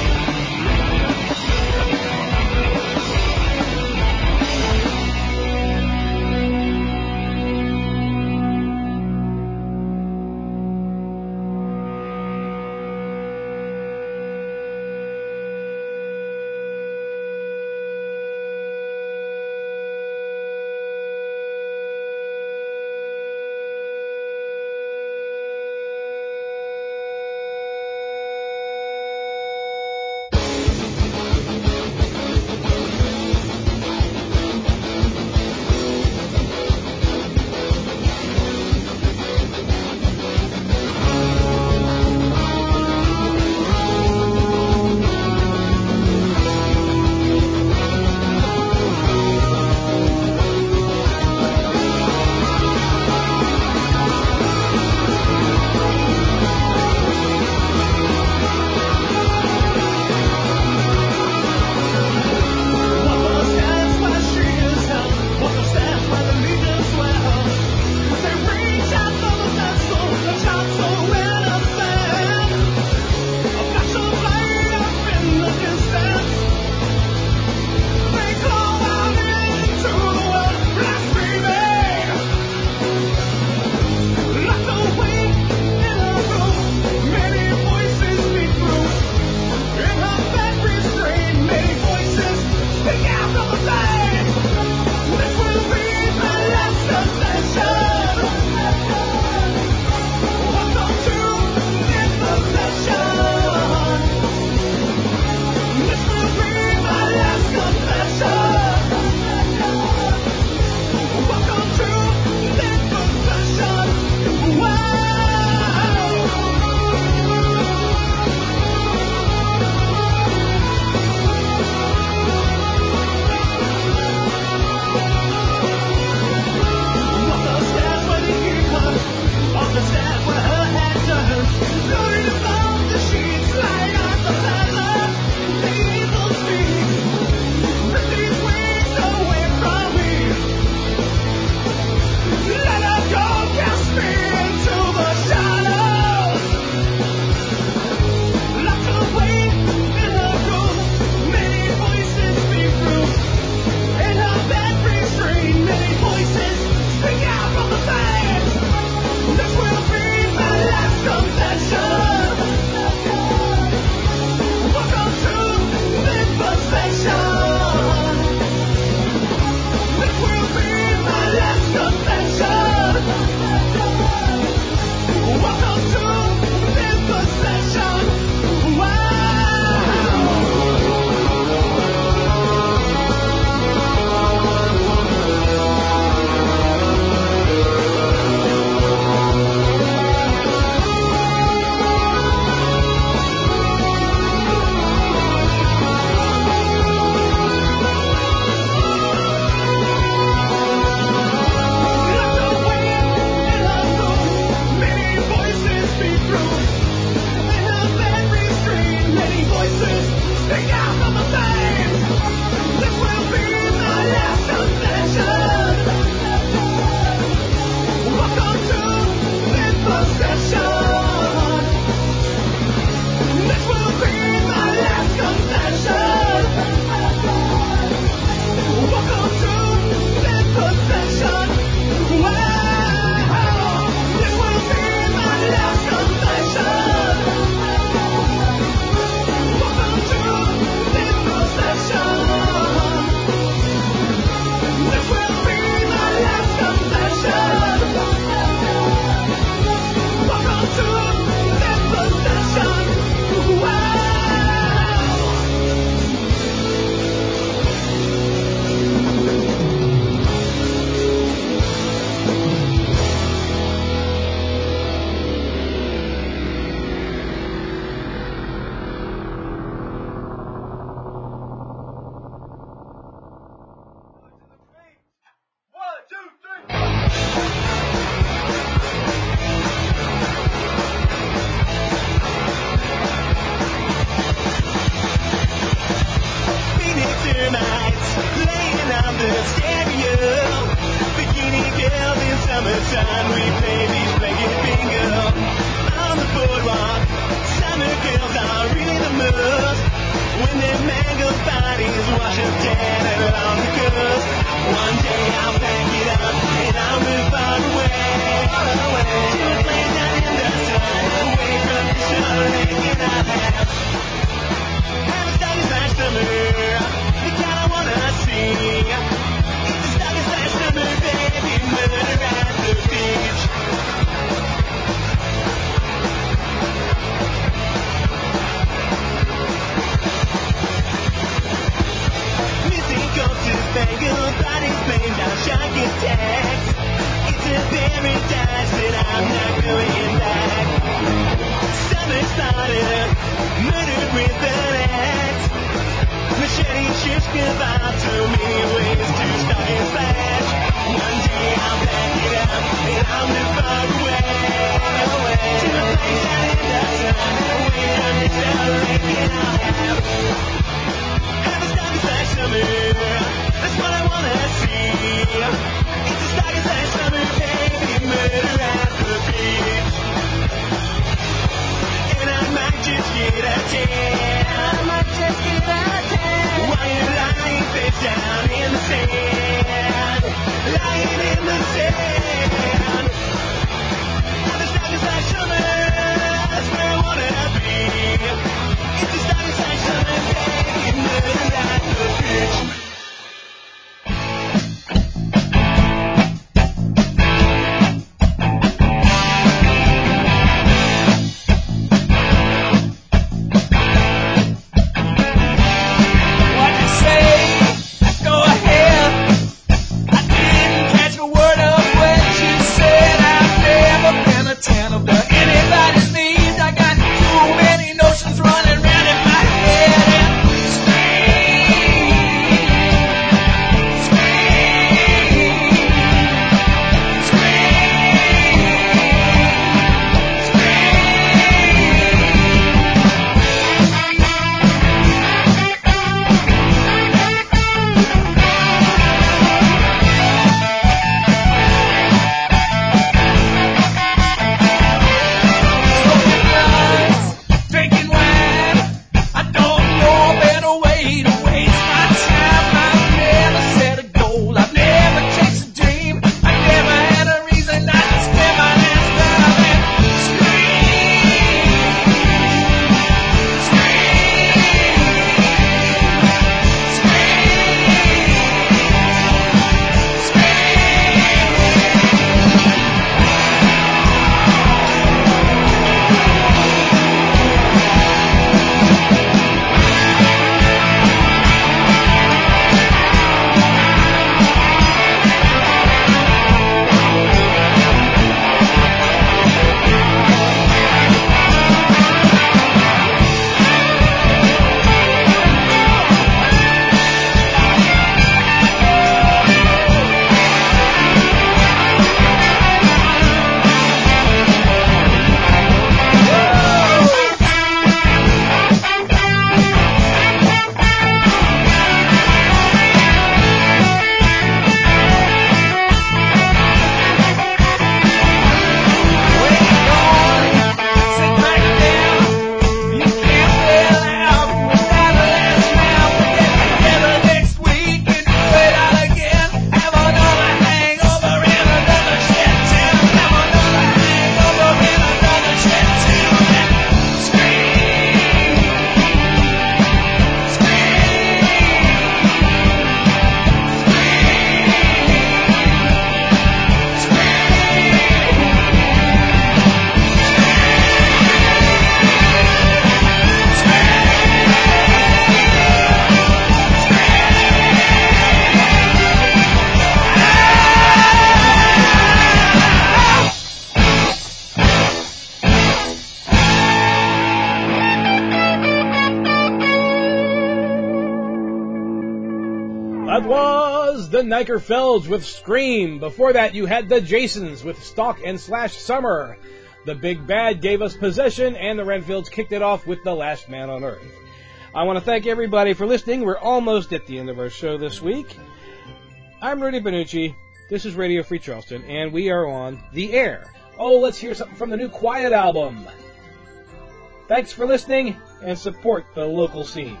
the Nykerfelds with Scream. Before that, you had the Jasons with Stalk and Slash Summer. The Big Bad gave us Possession, and the Renfields kicked it off with The Last Man on Earth. I want to thank everybody for listening. We're almost at the end of our show this week. I'm Rudy Benucci. This is Radio Free Charleston, and we are on the air. Oh, let's hear something from the new Quiet album. Thanks for listening, and support the local scene.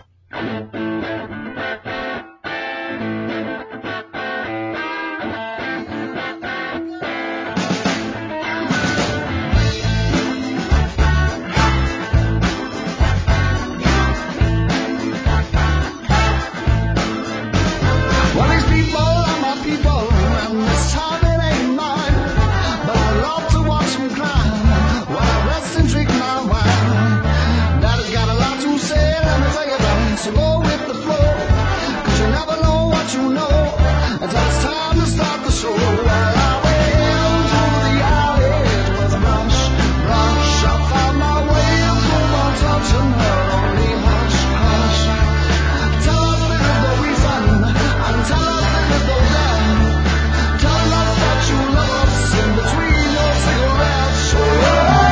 So go with the flow, 'cause you never know what you know until it's time to start the show. Well, I went through the alleys with a brush, brush. I found my way through my touching her, only hush, hush. Tell us this is the reason, and tell us this is the end. Tell us that you love us in between your cigarettes. Oh,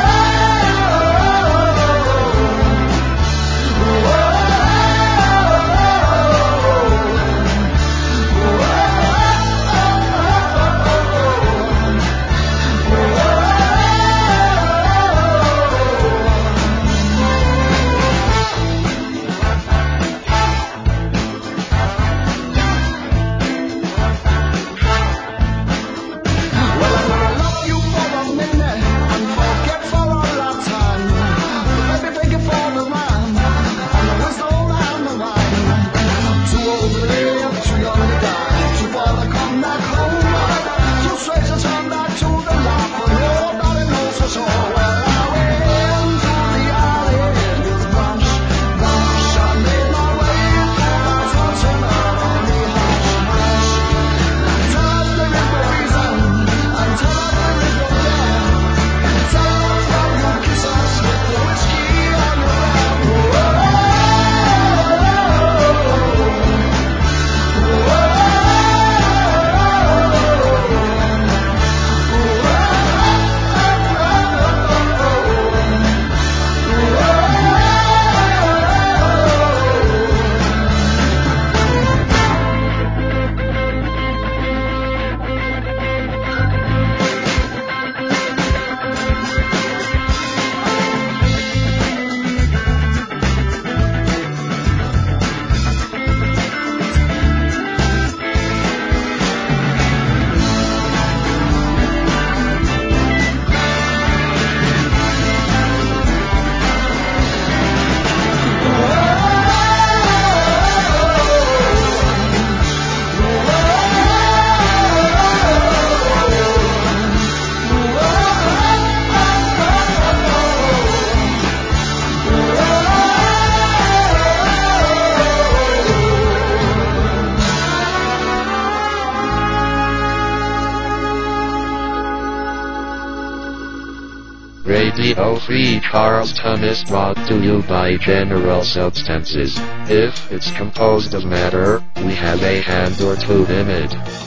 Radio Free Charleston is brought to you by General Substances. If it's composed of matter, we have a hand or two in it.